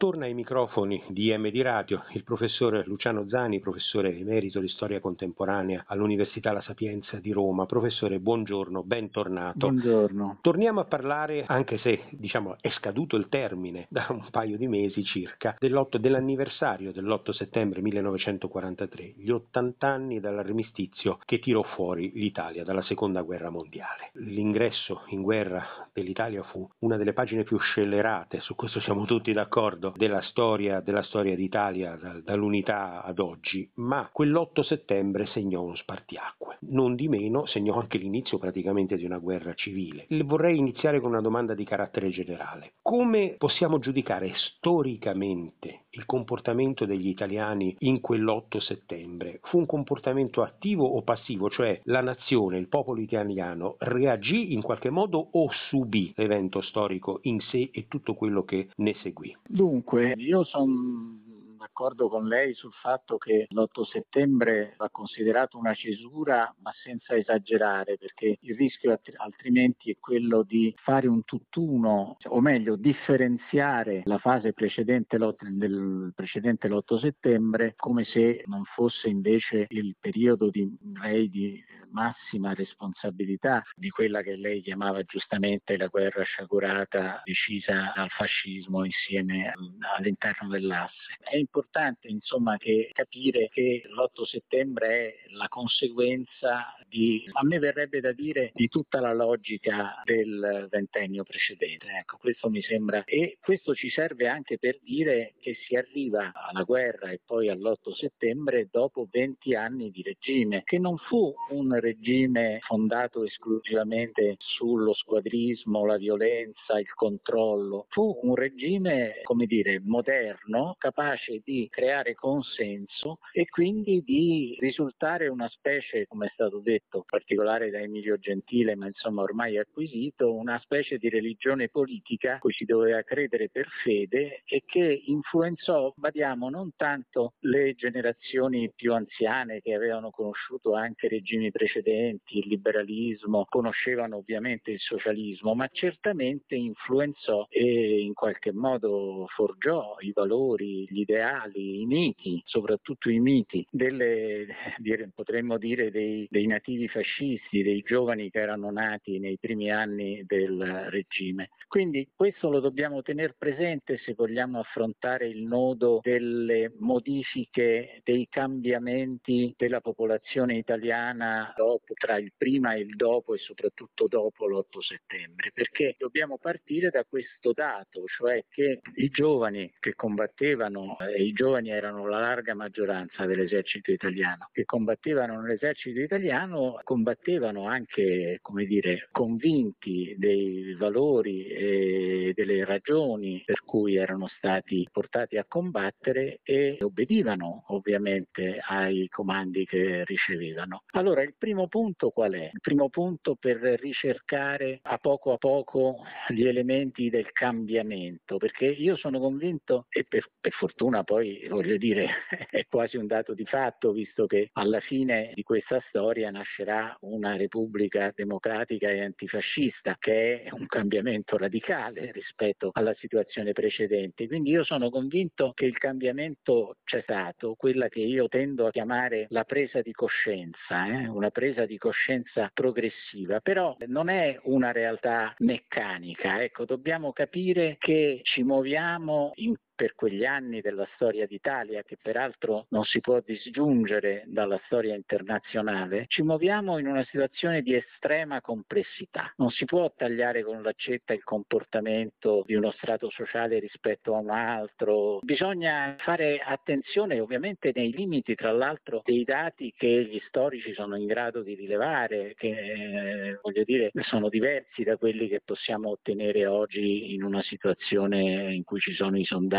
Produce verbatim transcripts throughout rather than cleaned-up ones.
Torna ai microfoni di I M D Radio il professore Luciano Zani, professore emerito di storia contemporanea all'Università La Sapienza di Roma. Professore, buongiorno, bentornato. Buongiorno. Torniamo a parlare, anche se diciamo è scaduto il termine da un paio di mesi circa, dell'otto, dell'anniversario dell'otto settembre millenovecentoquarantatré, gli ottanta anni dall'armistizio che tirò fuori l'Italia dalla seconda guerra mondiale. L'ingresso in guerra dell'Italia fu una delle pagine più scellerate, su questo siamo tutti d'accordo, della storia della storia d'Italia da, dall'unità ad oggi, ma quell'otto settembre segnò uno spartiacque. Non di meno segnò anche l'inizio praticamente di una guerra civile. Vorrei iniziare con una domanda di carattere generale. Come possiamo giudicare storicamente il comportamento degli italiani in quell'otto settembre? Fu un comportamento attivo o passivo? Cioè la nazione, il popolo italiano reagì in qualche modo o subì l'evento storico in sé e tutto quello che ne seguì? Dunque, io sono d'accordo con lei sul fatto che l'otto settembre va considerato una cesura, ma senza esagerare, perché il rischio alt- altrimenti è quello di fare un tutt'uno, o meglio, differenziare la fase precedente l'otto, del precedente l'otto settembre come se non fosse invece il periodo di, direi, di massima responsabilità di quella che lei chiamava giustamente la guerra sciagurata decisa dal fascismo insieme all'interno dell'asse. È importante insomma che capire che l'otto settembre è la conseguenza di, a me verrebbe da dire, di tutta la logica del ventennio precedente. Ecco, questo mi sembra, e questo ci serve anche per dire che si arriva alla guerra e poi all'otto settembre dopo venti anni di regime, che non fu un regime fondato esclusivamente sullo squadrismo, la violenza, il controllo. Fu un regime, come dire, moderno, capace di creare consenso e quindi di risultare una specie, come è stato detto, in particolare da Emilio Gentile, ma insomma ormai acquisito, una specie di religione politica cui si doveva credere per fede e che influenzò, badiamo, non tanto le generazioni più anziane che avevano conosciuto anche regimi precedenti, il liberalismo, conoscevano ovviamente il socialismo, ma certamente influenzò e in qualche modo forgiò i valori, gli ideali, i miti, soprattutto i miti delle, potremmo dire, dei, dei nativi fascisti, dei giovani che erano nati nei primi anni del regime. Quindi questo lo dobbiamo tenere presente se vogliamo affrontare il nodo delle modifiche, dei cambiamenti della popolazione italiana dopo, tra il prima e il dopo e soprattutto dopo l'otto settembre, perché dobbiamo partire da questo dato, cioè che i giovani che combattevano, e i giovani erano la larga maggioranza dell'esercito italiano, che combattevano nell'esercito italiano, combattevano anche, come dire, convinti dei valori e delle ragioni per cui erano stati portati a combattere e obbedivano ovviamente ai comandi che ricevevano. Allora, il primo punto qual è? Il primo punto per ricercare a poco a poco gli elementi del cambiamento, perché io sono convinto, e per, per fortuna poi voglio dire è quasi un dato di fatto, visto che alla fine di questa storia nascerà una repubblica democratica e antifascista, che è un cambiamento radicale rispetto alla situazione precedente. Quindi io sono convinto che il cambiamento c'è stato, quella che io tendo a chiamare la presa di coscienza, eh? una presa di coscienza progressiva, però non è una realtà meccanica, ecco, dobbiamo capire che ci muoviamo in per quegli anni della storia d'Italia, che peraltro non si può disgiungere dalla storia internazionale, ci muoviamo in una situazione di estrema complessità. Non si può tagliare con l'accetta il comportamento di uno strato sociale rispetto a un altro. Bisogna fare attenzione, ovviamente nei limiti, tra l'altro, dei dati che gli storici sono in grado di rilevare, che eh, voglio dire sono diversi da quelli che possiamo ottenere oggi in una situazione in cui ci sono i sondaggi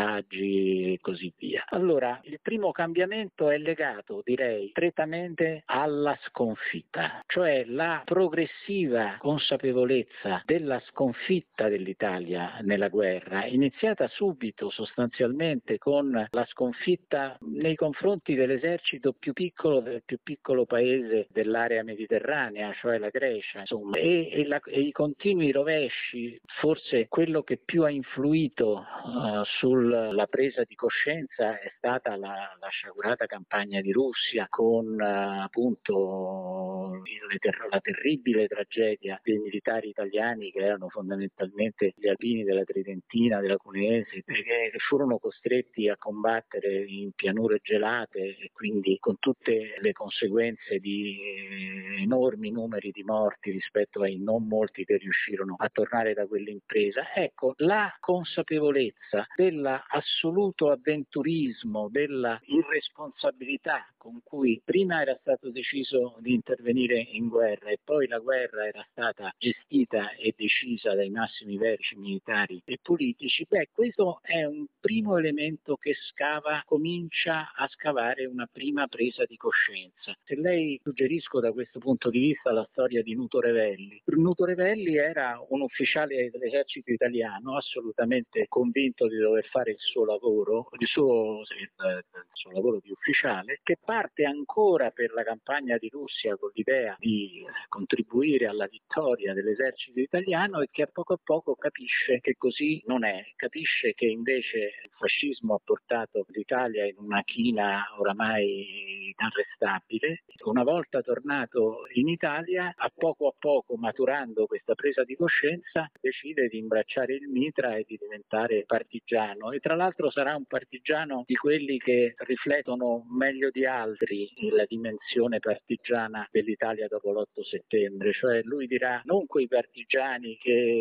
e così via. Allora, il primo cambiamento è legato, direi, strettamente alla sconfitta, cioè la progressiva consapevolezza della sconfitta dell'Italia nella guerra, iniziata subito sostanzialmente con la sconfitta nei confronti dell'esercito più piccolo del più piccolo paese dell'area mediterranea, cioè la Grecia, insomma, e, e, la, e i continui rovesci, forse quello che più ha influito uh, sul sulla presa di coscienza è stata la, la sciagurata campagna di Russia con uh, appunto il, ter- la terribile tragedia dei militari italiani che erano fondamentalmente gli alpini della Tridentina, della Cuneese, che, che furono costretti a combattere in pianure gelate e quindi con tutte le conseguenze di eh, enormi numeri di morti rispetto ai non molti che riuscirono a tornare da quell'impresa. Ecco, la consapevolezza dell'assoluto avventurismo, della irresponsabilità con cui prima era stato deciso di intervenire in guerra e poi la guerra era stata gestita e decisa dai massimi vertici militari e politici, beh, questo è un primo elemento che scava, comincia a scavare una prima presa di coscienza. Se lei suggerisco da questo punto di vista la storia di Nuto Revelli. Nuto Revelli era un ufficiale dell'esercito italiano assolutamente convinto di dover fare il suo lavoro, il suo, il, il suo lavoro di ufficiale, che parte ancora per la campagna di Russia con l'idea di contribuire alla vittoria dell'esercito italiano e che a poco a poco capisce che così non è, capisce che invece il fascismo ha portato l'Italia in una china oramai inarrestabile. Una volta tornato in Italia, a poco a poco maturando questa presa di coscienza, decide di imbracciare il mitra e di diventare partigiano, e tra l'altro sarà un partigiano di quelli che riflettono meglio di altri la dimensione partigiana dell'Italia dopo l'otto settembre, cioè lui dirà non quei partigiani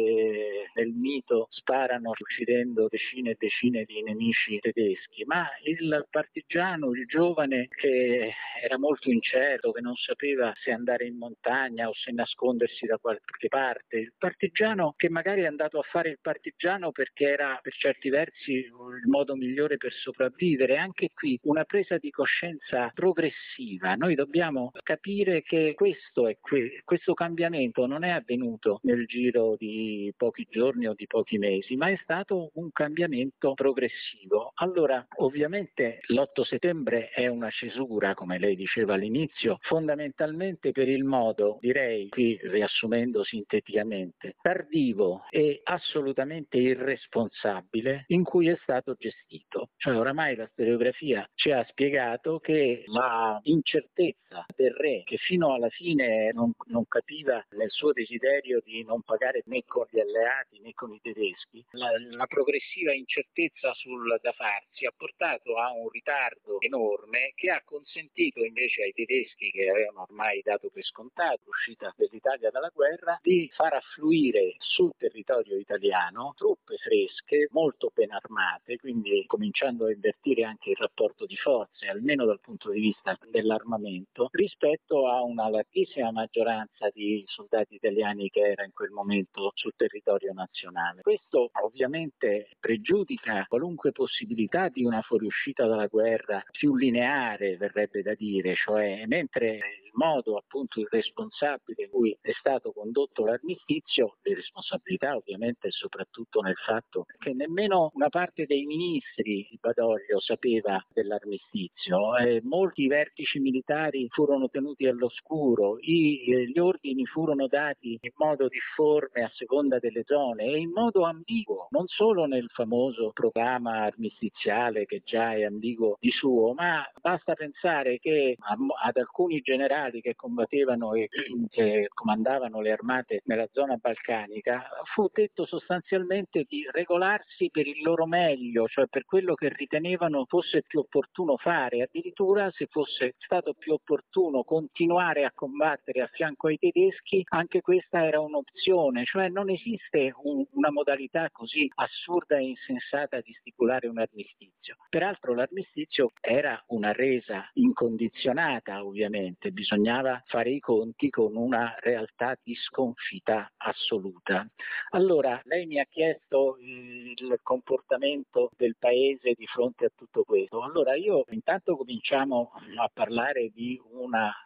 che nel mito sparano uccidendo decine e decine di nemici tedeschi, ma il partigiano, il giovane che era molto incerto, che non sapeva se andare in montagna o se nascondersi da qualche parte, il partigiano che magari è andato a fare il partigiano perché era per certi versi il modo migliore per sopravvivere. Anche qui una presa di coscienza progressiva. Noi dobbiamo capire che questo, è que- questo cambiamento non è avvenuto nel giro di pochi giorni o di pochi mesi, ma è stato un cambiamento progressivo. Allora, ovviamente l'otto settembre è una cesura, come lei diceva all'inizio, fondamentalmente per il modo, direi, qui riassumendo sinteticamente, tardivo e assolutamente irresponsabile in cui è stato gestito. Cioè oramai la storiografia ci ha spiegato che la incertezza del re, che fino alla fine non, non capiva nel suo desiderio di non pagare né con gli alleati né con i tedeschi, la, la progressiva incertezza sul da farsi ha portato a un ritardo enorme che ha consentito invece ai tedeschi, che avevano ormai dato per scontato l'uscita dell'Italia dalla guerra, di far affluire sul territorio italiano truppe fresche, molto ben armate, quindi cominciando a invertire anche il rapporto di forze, almeno dal punto di vista dell'armamento, rispetto a una larghissima maggioranza di soldati italiani che era in quel momento sul territorio nazionale. Questo ovviamente pregiudica qualunque possibilità di una fuoriuscita dalla guerra più lineare, verrebbe da dire, cioè mentre il modo appunto irresponsabile in cui è stato condotto l'armistizio, le responsabilità ovviamente soprattutto nel fatto che nemmeno una parte dei ministri di Badoglio sapeva dell'armistizio, eh, molti vertici militari furono tenuti all'oscuro, i, eh, gli ordini furono dati in modo difforme a seconda delle zone e in modo ambiguo, non solo nel famoso programma armistiziale che già è ambiguo di suo, ma basta pensare che ad alcuni generali che combattevano e che comandavano le armate nella zona balcanica fu detto sostanzialmente di regolarsi per il loro meglio, cioè per quello che ritenevano fosse più opportuno fare, addirittura se fosse stato più opportuno continuare a combattere a fianco ai tedeschi, anche questa era un'opzione, cioè non esiste un, una modalità così assurda e insensata di stipulare un armistizio. Peraltro l'armistizio era una resa incondizionata, ovviamente, bisognava fare i conti con una realtà di sconfitta assoluta. Allora, lei mi ha chiesto il comportamento del paese di fronte a tutto questo. Allora io intanto cominciamo a parlare di una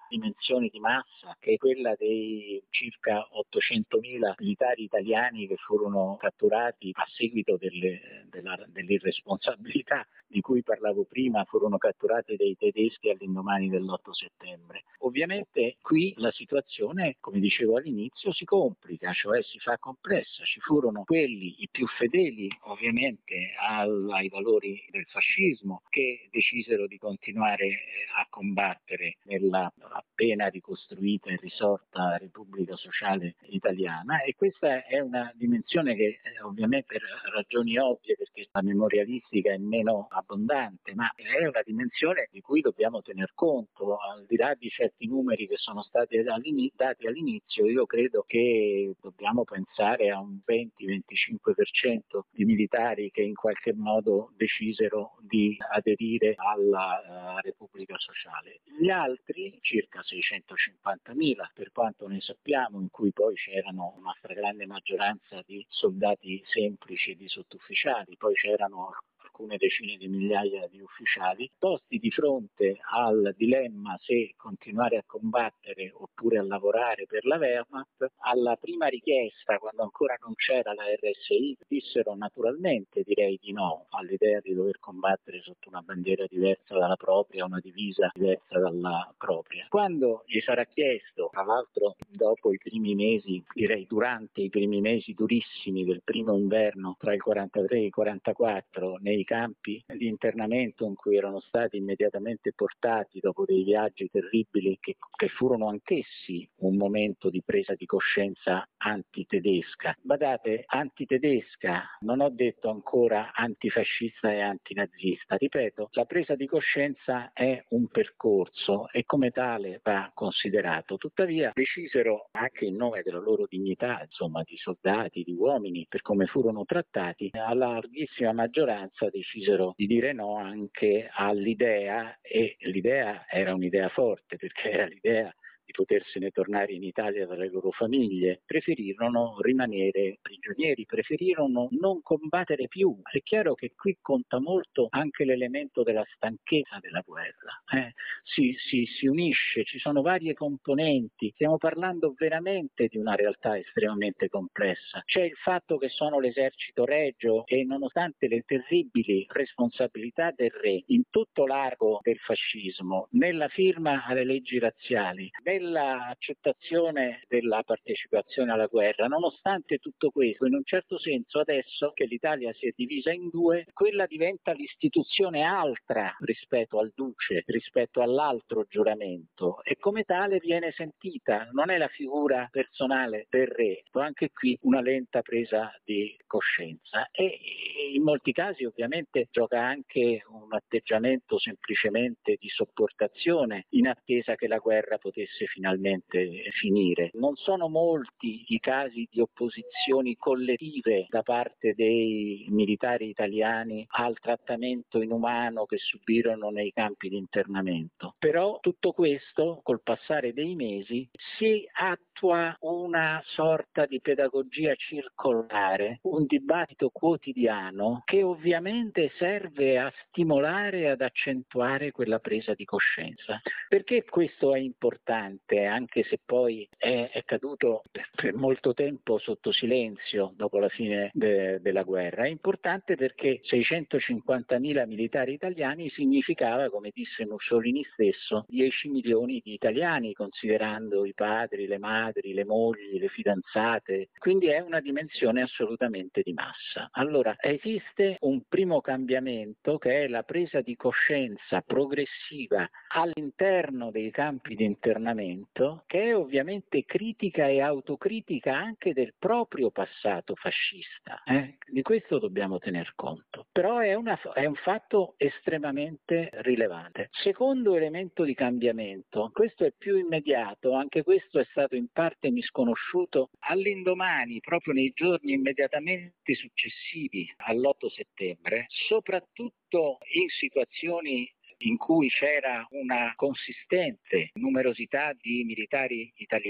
dimensione di massa, che è quella dei circa ottocentomila militari italiani che furono catturati a seguito delle, della, dell'irresponsabilità di cui parlavo prima, furono catturati dai tedeschi all'indomani dell'otto settembre. Ovviamente qui la situazione, come dicevo all'inizio, si complica, cioè si fa complessa. Ci furono quelli, i più fedeli ovviamente al, ai valori del fascismo, che decisero di continuare eh, a combattere nella appena ricostruita e risorta Repubblica Sociale Italiana, e questa è una dimensione che eh, ovviamente per ragioni ovvie, perché la memorialistica è meno abbondante, ma è una dimensione di cui dobbiamo tener conto. Al di là di certi numeri che sono stati dati all'inizio, io credo che dobbiamo pensare a un venti venticinque per cento di militari che in qualche modo decisero di aderire alla uh, Repubblica Sociale. Gli altri, circa seicentocinquantamila per quanto ne sappiamo, in cui poi c'erano una stragrande maggioranza di soldati semplici e di sottufficiali, poi c'erano alcune decine di migliaia di ufficiali, posti di fronte al dilemma se continuare a combattere oppure a lavorare per la Wehrmacht. Alla prima richiesta, quando ancora non c'era la R S I, dissero naturalmente, direi di no, all'idea di dover combattere sotto una bandiera diversa dalla propria, una divisa diversa dalla propria. Quando gli sarà chiesto, tra l'altro dopo i primi mesi, direi durante i primi mesi durissimi del primo inverno tra il quarantatré e il quarantaquattro, nei campi di internamento in cui erano stati immediatamente portati dopo dei viaggi terribili che, che furono anch'essi un momento di presa di coscienza antitedesca. Badate, antitedesca, non ho detto ancora antifascista e antinazista, ripeto, la presa di coscienza è un percorso e come tale va considerato. Tuttavia decisero, anche in nome della loro dignità, insomma, di soldati, di uomini, per come furono trattati, alla larghissima maggioranza decisero di dire no anche all'idea, e l'idea era un'idea forte perché era l'idea di potersene tornare in Italia dalle loro famiglie, preferirono rimanere prigionieri, preferirono non combattere più. È chiaro che qui conta molto anche l'elemento della stanchezza della guerra. Eh? Si, si, si unisce, ci sono varie componenti, stiamo parlando veramente di una realtà estremamente complessa. C'è il fatto che sono l'esercito regio e nonostante le terribili responsabilità del re in tutto l'arco del fascismo, nella firma alle leggi razziali, l'accettazione della partecipazione alla guerra, nonostante tutto questo, in un certo senso adesso che l'Italia si è divisa in due, quella diventa l'istituzione altra rispetto al duce, rispetto all'altro giuramento, e come tale viene sentita, non è la figura personale del re, anche qui una lenta presa di coscienza, e in molti casi ovviamente gioca anche un atteggiamento semplicemente di sopportazione in attesa che la guerra potesse finalmente finire. Non sono molti i casi di opposizioni collettive da parte dei militari italiani al trattamento inumano che subirono nei campi di internamento. Però tutto questo, col passare dei mesi, si attua una sorta di pedagogia circolare, un dibattito quotidiano che ovviamente serve a stimolare e ad accentuare quella presa di coscienza. Perché questo è importante, anche se poi è, è caduto per, per molto tempo sotto silenzio dopo la fine de, della guerra? È importante perché seicentocinquantamila militari italiani significava, come disse Mussolini stesso, dieci milioni di italiani, considerando i padri, le madri, le mogli, le fidanzate. Quindi è una dimensione assolutamente di massa. Allora, esiste un primo cambiamento che è la presa di coscienza progressiva all'interno dei campi di internamento, che è ovviamente critica e autocritica anche del proprio passato fascista. Eh? Di questo dobbiamo tener conto. Però è, una, è un fatto estremamente rilevante. Secondo elemento di cambiamento, questo è più immediato, anche questo è stato in parte misconosciuto, all'indomani, proprio nei giorni immediatamente successivi all'otto settembre, soprattutto in situazioni in cui c'era una consistente numerosità di militari italiani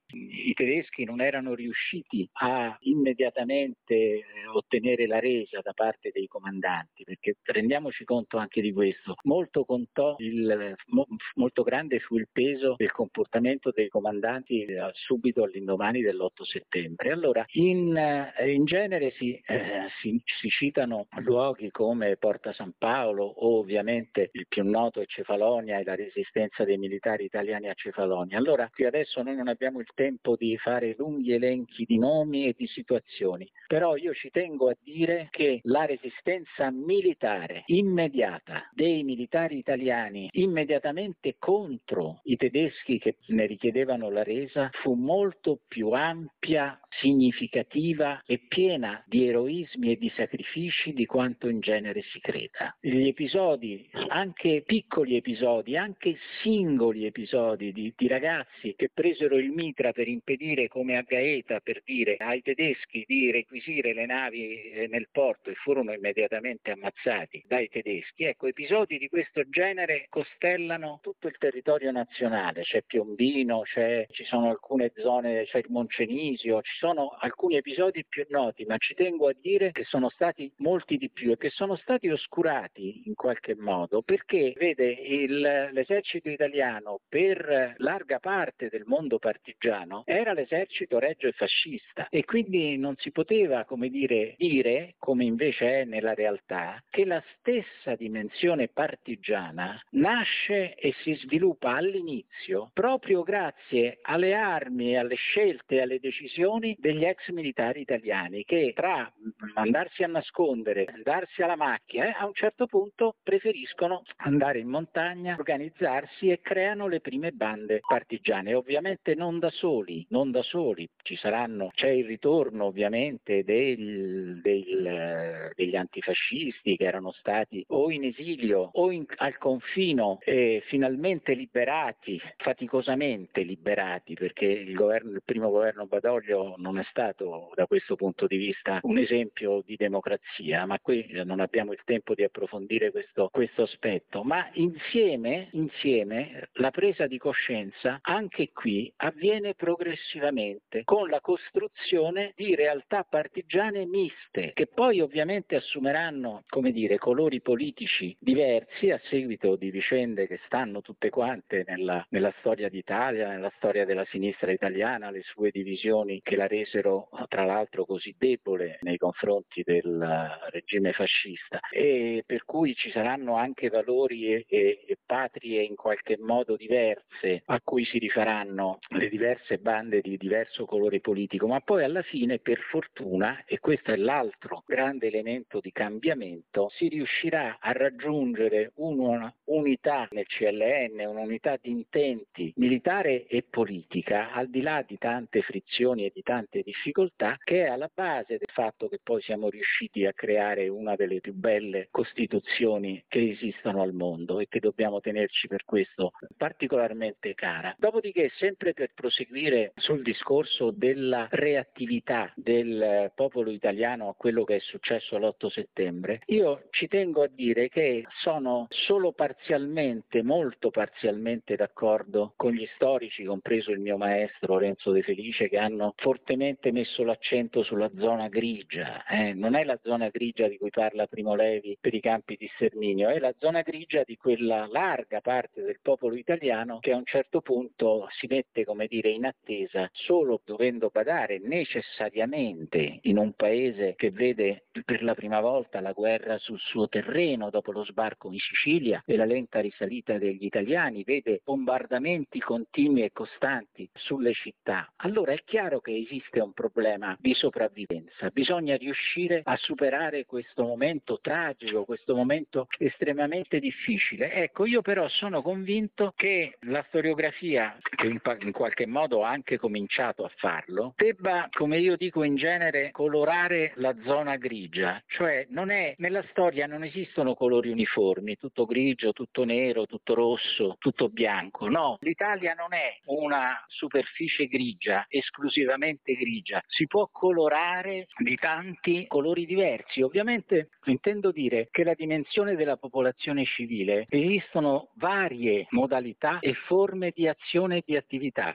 i tedeschi non erano riusciti a immediatamente ottenere la resa da parte dei comandanti, perché rendiamoci conto anche di questo, molto contò il, mo, molto grande fu il peso del comportamento dei comandanti eh, subito all'indomani dell'otto settembre. Allora in, eh, in genere si, eh, si, si citano luoghi come Porta San Paolo o ovviamente il più noto è Cefalonia e la resistenza dei militari italiani a Cefalonia. Allora qui adesso noi non abbiamo il tempo di fare lunghi elenchi di nomi e di situazioni, però io ci tengo a dire che la resistenza militare immediata dei militari italiani immediatamente contro i tedeschi che ne richiedevano la resa fu molto più ampia, significativa e piena di eroismi e di sacrifici di quanto in genere si creda. Gli episodi, anche piccoli episodi, anche singoli episodi di, di ragazzi che presero il mitra per impedire, come a Gaeta, per dire ai tedeschi di requisire le navi eh, nel porto e furono immediatamente ammazzati dai tedeschi. Ecco, episodi di questo genere costellano tutto il territorio nazionale, c'è Piombino, c'è, ci sono alcune zone, c'è il Moncenisio, ci sono alcuni episodi più noti, ma ci tengo a dire che sono stati molti di più e che sono stati oscurati in qualche modo, perché vede il, l'esercito italiano per larga parte del mondo partigiano era l'esercito regio e fascista e quindi non si poteva, come dire, dire, come invece è nella realtà, che la stessa dimensione partigiana nasce e si sviluppa all'inizio proprio grazie alle armi, alle scelte e alle decisioni degli ex militari italiani che tra andarsi a nascondere, darsi alla macchina, eh, a un certo punto preferiscono andare in montagna, organizzarsi e creano le prime bande partigiane. Ovviamente non da soli, non da soli, ci saranno, c'è il ritorno ovviamente del, del, degli antifascisti che erano stati o in esilio o in, al confino e finalmente liberati, faticosamente liberati, perché il, governo, il primo governo Badoglio non è stato da questo punto di vista un esempio di democrazia, ma qui non abbiamo il tempo di approfondire questo, questo aspetto, ma insieme, insieme la presa di coscienza anche qui avviene progressivamente con la costruzione di realtà partigiane miste che poi ovviamente assumeranno, come dire, colori politici diversi a seguito di vicende che stanno tutte quante nella, nella storia d'Italia, nella storia della sinistra italiana, le sue divisioni che la resero tra l'altro così debole nei confronti del regime fascista e per cui ci saranno anche valori e, e, e patrie in qualche modo diverse a cui si rifaranno le diverse bande di diverso colore politico, ma poi alla fine per fortuna, e questo è l'altro grande elemento di cambiamento, si riuscirà a raggiungere una unità nel C L N, un'unità di intenti militare e politica al di là di tante frizioni e di tante difficoltà che è alla base del fatto che poi siamo riusciti a creare una delle più belle costituzioni che esistono al mondo e che dobbiamo tenerci per questo particolarmente cara. Dopodiché, sempre per proseguire sul discorso della reattività del popolo italiano a quello che è successo l'otto settembre, io ci tengo a dire che sono solo parzialmente, molto parzialmente d'accordo con gli storici, compreso il mio maestro Renzo De Felice, che hanno fortemente messo l'accento sulla zona grigia. Eh? Non è la zona grigia di cui parla Primo Levi per i campi di sterminio, è la zona grigia di quella larga parte del popolo italiano che a un certo punto si mette, come dire, in attesa, solo dovendo badare necessariamente in un paese che vede per la prima volta la guerra sul suo terreno dopo lo sbarco in Sicilia e la lenta risalita degli italiani, vede bombardamenti continui e costanti sulle città. Allora è chiaro che esiste un problema di sopravvivenza, bisogna riuscire a superare questo momento tragico, questo momento estremamente difficile. Ecco, io però sono convinto che la storiografia, che in, in qualche modo ha anche cominciato a farlo, debba, come io dico in genere, colorare la zona grigia, cioè non è, nella storia non esistono colori uniformi, tutto grigio, tutto nero, tutto rosso, tutto bianco, no, l'Italia non è una superficie grigia, esclusivamente grigia, si può colorare di tanti colori diversi. Ovviamente intendo dire che la dimensione della popolazione civile esistono varie modalità e forme di azione e di attività. Le faccio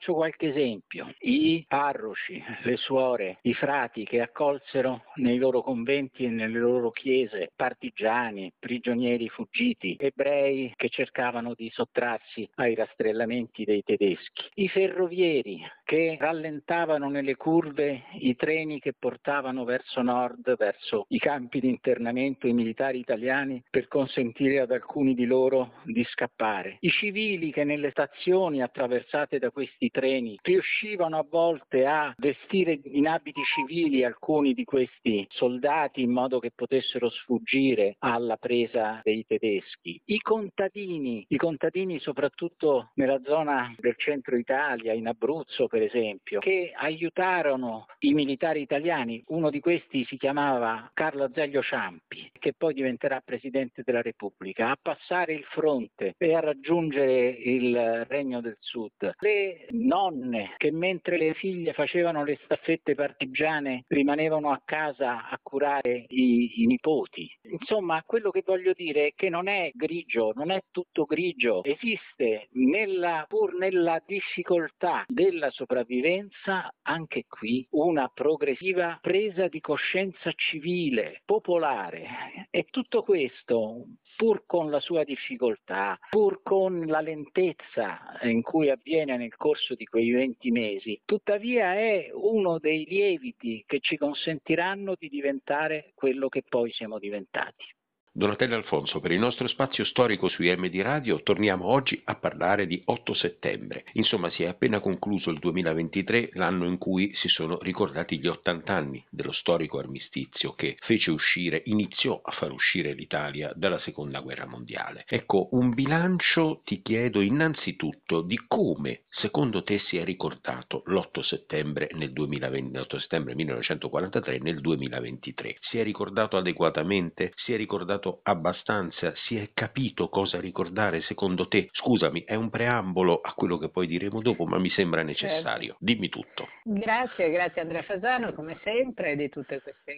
faccio qualche esempio. I parroci, le suore, i frati che accolsero nei loro conventi e nelle loro chiese partigiani, prigionieri fuggiti, ebrei che cercavano di sottrarsi ai rastrellamenti dei tedeschi, i ferrovieri che rallentavano nelle curve i treni che portavano verso nord, verso i campi di internamento i militari italiani per consentire ad alcuni di loro di scappare, i civili che nelle stazioni attraversate da questi treni riuscivano a volte a vestire in abiti civili alcuni di questi soldati in modo che potessero sfuggire alla presa dei tedeschi, i contadini, i contadini soprattutto nella zona del centro Italia, in Abruzzo per esempio, che aiutarono i militari italiani. Uno di questi si chiamava Carlo Azeglio Ciampi, che poi diventerà Presidente della Repubblica, a passare il fronte e a raggiungere il Regno del Sud. Le nonne che mentre le figlie facevano le staffette partigiane rimanevano a casa a curare i, i nipoti. Insomma, quello che voglio dire è che non è grigio, non è tutto grigio, esiste nella, pur nella difficoltà della sopravvivenza anche qui una progressiva presa di coscienza civile, popolare, e tutto questo pur con la sua difficoltà, pur con la lentezza in cui avviene nel corso di quei venti mesi, tuttavia è uno dei lieviti che ci consentiranno di diventare quello che poi siamo diventati. Donatella Alfonso, per il nostro spazio storico su I M D Radio torniamo oggi a parlare di otto settembre. Insomma, si è appena concluso il duemilaventitré, l'anno in cui si sono ricordati gli ottanta anni dello storico armistizio che fece uscire, iniziò a far uscire l'Italia dalla Seconda Guerra Mondiale. Ecco, un bilancio ti chiedo innanzitutto di come, secondo te, si è ricordato l'otto settembre nel duemilaventi, l'otto settembre millenovecentoquarantatré nel duemilaventitré. Si è ricordato adeguatamente? Si è ricordato abbastanza? Si è capito cosa ricordare secondo te? Scusami, è un preambolo a quello che poi diremo dopo, ma mi sembra necessario. Certo. Dimmi tutto. Grazie, grazie Andrea Fasano, come sempre, di tutte queste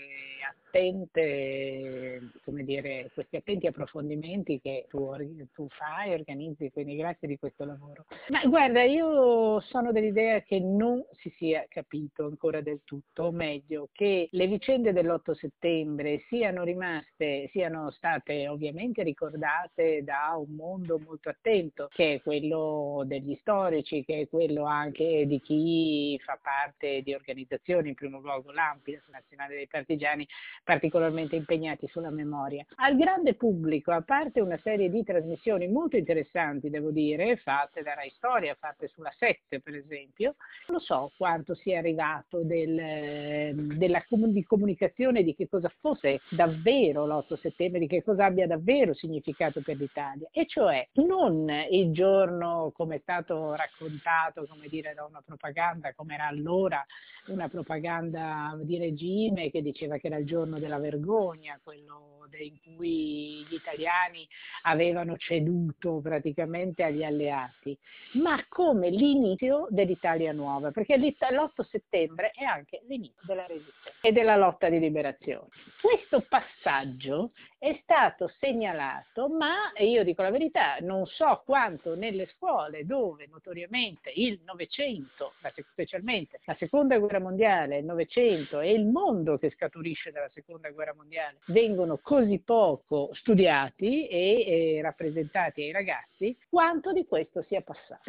attente, come dire, questi attenti approfondimenti che tu, tu fai, organizzi, quindi grazie di questo lavoro. Ma guarda, io sono dell'idea che non si sia capito ancora del tutto, o meglio, che le vicende dell'otto settembre siano rimaste, siano state ovviamente ricordate da un mondo molto attento, che è quello degli storici, che è quello anche di chi fa parte di organizzazioni, in primo luogo l'A M P, la Nazionale dei Partigiani, particolarmente impegnati sulla memoria. Al grande pubblico, a parte una serie di trasmissioni molto interessanti, devo dire, fatte da Rai Storia, fatte sulla sette per esempio, non lo so quanto sia arrivato del, della di comunicazione di che cosa fosse davvero l'otto settembre, di che cosa abbia davvero significato per l'Italia, e cioè non il giorno come è stato raccontato, come dire, da una propaganda, come era allora una propaganda di regime che diceva che era il giorno della vergogna, quello in cui gli italiani avevano ceduto praticamente agli alleati, ma come l'inizio dell'Italia nuova, perché l'otto settembre è anche l'inizio della resistenza e della lotta di liberazione. Questo passaggio è stato segnalato, ma io dico la verità, non so quanto nelle scuole dove notoriamente il Novecento, specialmente la Seconda Guerra Mondiale, il Novecento e il mondo che scaturisce dalla Seconda Guerra Mondiale vengono così poco studiati e, e rappresentati ai ragazzi, quanto di questo sia passato.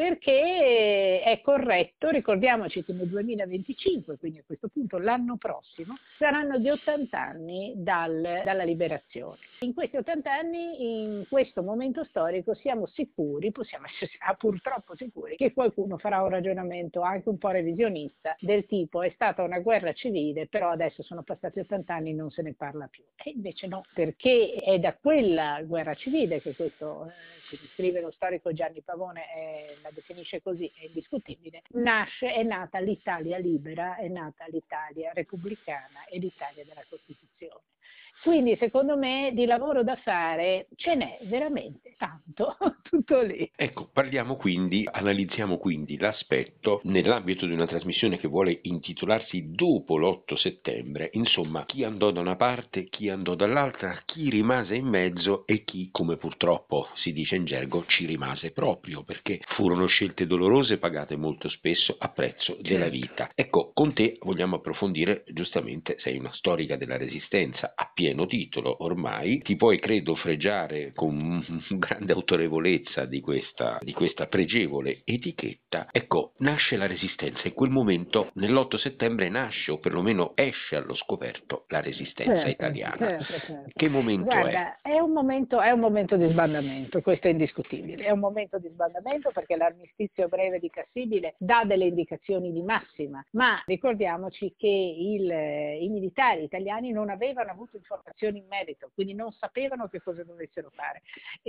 Perché è corretto, ricordiamoci che nel duemilaventicinque, quindi a questo punto l'anno prossimo, saranno gli ottanta anni dal, dalla liberazione. In questi ottanta anni, in questo momento storico, siamo sicuri, possiamo essere purtroppo sicuri, che qualcuno farà un ragionamento anche un po' revisionista del tipo è stata una guerra civile, però adesso sono passati ottanta anni e non se ne parla più. E invece no, perché è da quella guerra civile che questo, eh, che descrive lo storico Gianni Pavone, eh, la definisce così, è indiscutibile, nasce, è nata l'Italia libera, è nata l'Italia repubblicana e l'Italia della Costituzione. Quindi secondo me di lavoro da fare ce n'è veramente tanto. tutto, tutto lì. Ecco, parliamo quindi, analizziamo quindi l'aspetto nell'ambito di una trasmissione che vuole intitolarsi Dopo l'otto settembre, insomma, chi andò da una parte, chi andò dall'altra, chi rimase in mezzo e chi, come purtroppo si dice in gergo, ci rimase proprio, perché furono scelte dolorose pagate molto spesso a prezzo della vita. Ecco, con te vogliamo approfondire, giustamente, sei una storica della Resistenza a pieno titolo ormai, ti puoi credo fregiare con grande autorevolezza di questa, di questa pregevole etichetta. Ecco, nasce la Resistenza, in quel momento nell'otto settembre nasce o perlomeno esce allo scoperto la Resistenza Certo, italiana. certo, certo. Che momento Guarda, è? È un momento, è un momento di sbandamento, questo è indiscutibile, è un momento di sbandamento perché l'armistizio breve di Cassibile dà delle indicazioni di massima, ma ricordiamoci che il, i militari italiani non avevano avuto informazioni in merito, quindi non sapevano che cosa dovessero fare.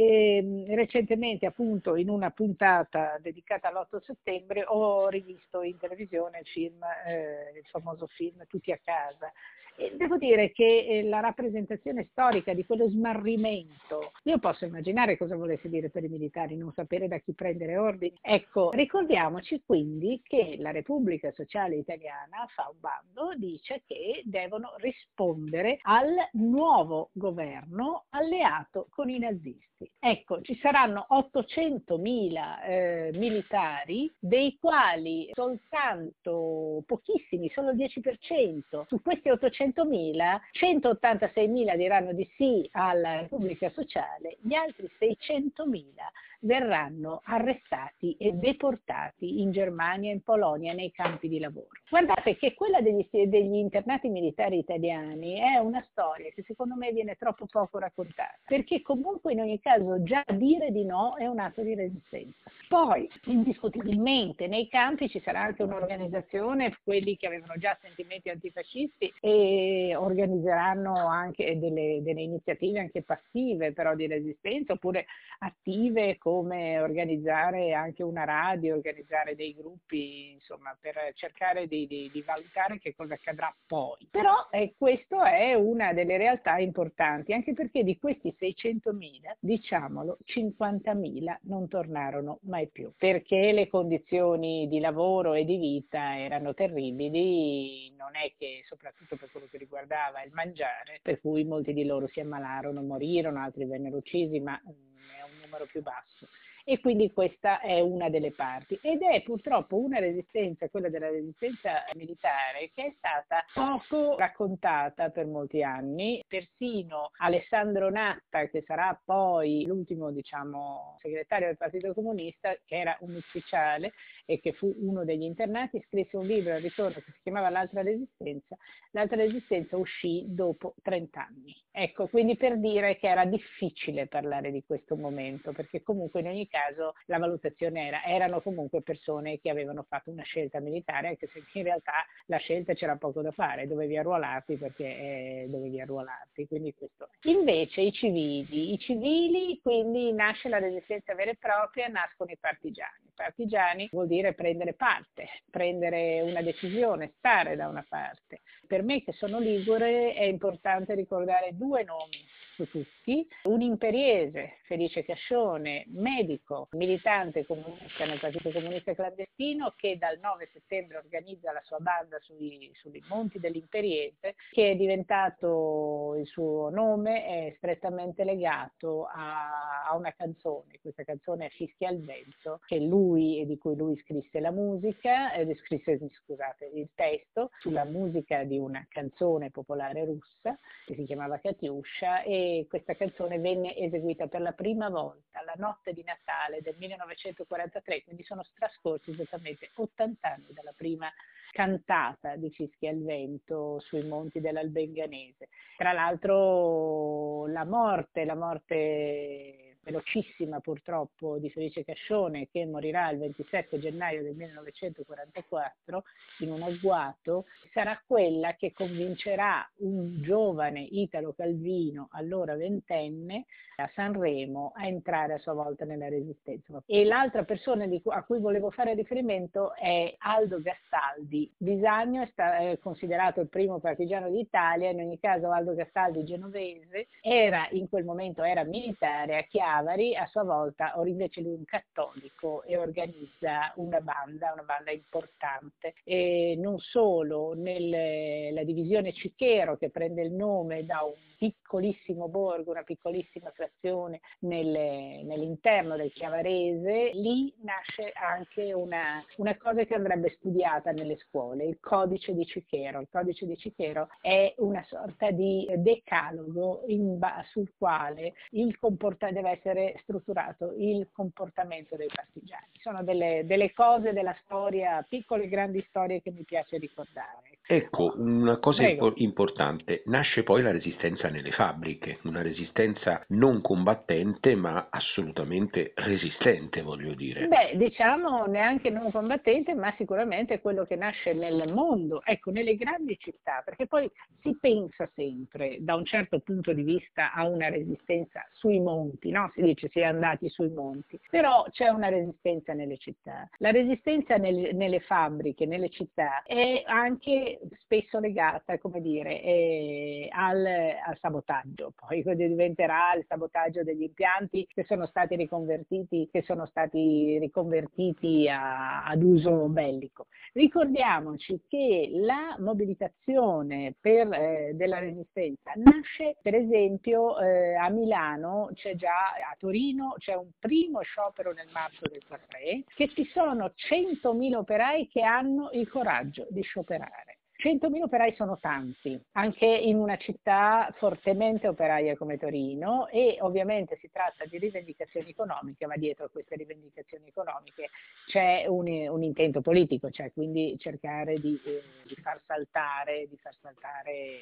E, recentemente, appunto, in una puntata dedicata all'otto settembre ho rivisto in televisione il film, eh, il famoso film Tutti a casa. E devo dire che eh, la rappresentazione storica di quello smarrimento, io posso immaginare cosa volesse dire per i militari non sapere da chi prendere ordini. Ecco, ricordiamoci quindi che la Repubblica Sociale Italiana fa un bando, dice che devono rispondere al nuovo governo alleato con i nazisti. Ecco, ci saranno ottocentomila eh, militari, dei quali soltanto pochissimi, solo il dieci per cento, su questi ottocentomila, centottantaseimila diranno di sì alla Repubblica Sociale, gli altri seicentomila verranno arrestati e deportati in Germania e in Polonia nei campi di lavoro. Guardate che quella degli, degli internati militari italiani è una storia che secondo me viene troppo poco raccontata, perché comunque in ogni caso già dire di no è un atto di resistenza. Poi, indiscutibilmente, nei campi ci sarà anche un'organizzazione, quelli che avevano già sentimenti antifascisti e organizzeranno anche delle, delle iniziative anche passive però di resistenza, oppure attive come organizzare anche una radio, organizzare dei gruppi, insomma, per cercare di, di, di valutare che cosa accadrà poi. Però eh, questo è una delle realtà importanti, anche perché di questi seicentomila, diciamolo, cinquantamila non tornarono mai più, perché le condizioni di lavoro e di vita erano terribili, non è che, soprattutto per quello che riguardava il mangiare, per cui molti di loro si ammalarono, morirono, altri vennero uccisi, ma è un numero più basso. E quindi questa è una delle parti ed è purtroppo una resistenza, quella della resistenza militare, che è stata poco raccontata per molti anni. Persino Alessandro Natta, che sarà poi l'ultimo, diciamo, segretario del Partito Comunista, che era un ufficiale e che fu uno degli internati, scrisse un libro al ritorno che si chiamava L'altra resistenza. L'altra resistenza uscì dopo trent'anni. Ecco, quindi per dire che era difficile parlare di questo momento, perché comunque in ogni caso la valutazione era, erano comunque persone che avevano fatto una scelta militare, anche se in realtà la scelta c'era poco da fare, dovevi arruolarti perché eh, dovevi arruolarti, quindi questo. Invece i civili, i civili, quindi nasce la resistenza vera e propria, nascono i partigiani. I partigiani vuol dire prendere parte, prendere una decisione, stare da una parte. Per me che sono ligure è importante ricordare due nomi su tutti, un imperiese, Felice Cascione, medico, militante comunista nel Partito Comunista Clandestino, che dal nove settembre organizza la sua banda sui, sui monti dell'Imperiese, che è diventato, il suo nome è strettamente legato a, a una canzone, questa canzone è Fischia al vento, che lui, di cui lui scrisse la musica, eh, scrisse, scusate, il testo sulla musica di una canzone popolare russa che si chiamava Katiuscia, e questa canzone venne eseguita per la prima volta la notte di Natale del millenovecentoquarantatré, quindi sono trascorsi esattamente ottanta anni dalla prima cantata di Fischia al vento sui monti dell'Albenganese. Tra l'altro la morte, la morte velocissima purtroppo di Felice Cascione, che morirà il ventisette gennaio del millenovecentoquarantaquattro in un agguato, sarà quella che convincerà un giovane Italo Calvino, allora ventenne, a Sanremo, a entrare a sua volta nella Resistenza. E l'altra persona di cui, a cui volevo fare riferimento è Aldo Gastaldi. Bisagno è considerato il primo partigiano d'Italia, in ogni caso Aldo Gastaldi genovese, era in quel momento era militare a Chiavari, Chiavari a sua volta, or invece lui è un cattolico e organizza una banda, una banda importante, e non solo nella divisione Cicchero, che prende il nome da un piccolissimo borgo, una piccolissima frazione nelle, nell'interno del Chiavarese. Lì nasce anche una, una cosa che andrebbe studiata nelle scuole, il codice di Cicchero. Il codice di Cicchero è una sorta di decalogo in ba- sul quale il comporta- deve essere strutturato il comportamento dei partigiani. Sono delle, delle cose della storia, piccole e grandi storie che mi piace ricordare. Ecco, una cosa Prego. impo- importante, nasce poi la resistenza nelle fabbriche, una resistenza non combattente ma assolutamente resistente, voglio dire. Beh, diciamo neanche non combattente, ma sicuramente quello che nasce nel mondo, ecco, nelle grandi città, perché poi si pensa sempre, da un certo punto di vista, a una resistenza sui monti, no? Si dice si è andati sui monti, però c'è una resistenza nelle città. La resistenza nel- nelle fabbriche, nelle città, è anche spesso legata, come dire, eh, al, al sabotaggio. Poi cosa diventerà il sabotaggio degli impianti che sono stati riconvertiti, che sono stati riconvertiti a- ad uso bellico. Ricordiamoci che la mobilitazione per, eh, della resistenza nasce, per esempio, eh, a Milano, c'è già a Torino, c'è un primo sciopero nel marzo del quarantatre, che ci sono centomila operai che hanno il coraggio di scioperare. centomila operai sono tanti, anche in una città fortemente operaia come Torino, e ovviamente si tratta di rivendicazioni economiche, ma dietro a queste rivendicazioni economiche c'è un, un intento politico, cioè quindi cercare di, eh, di far saltare, di far saltare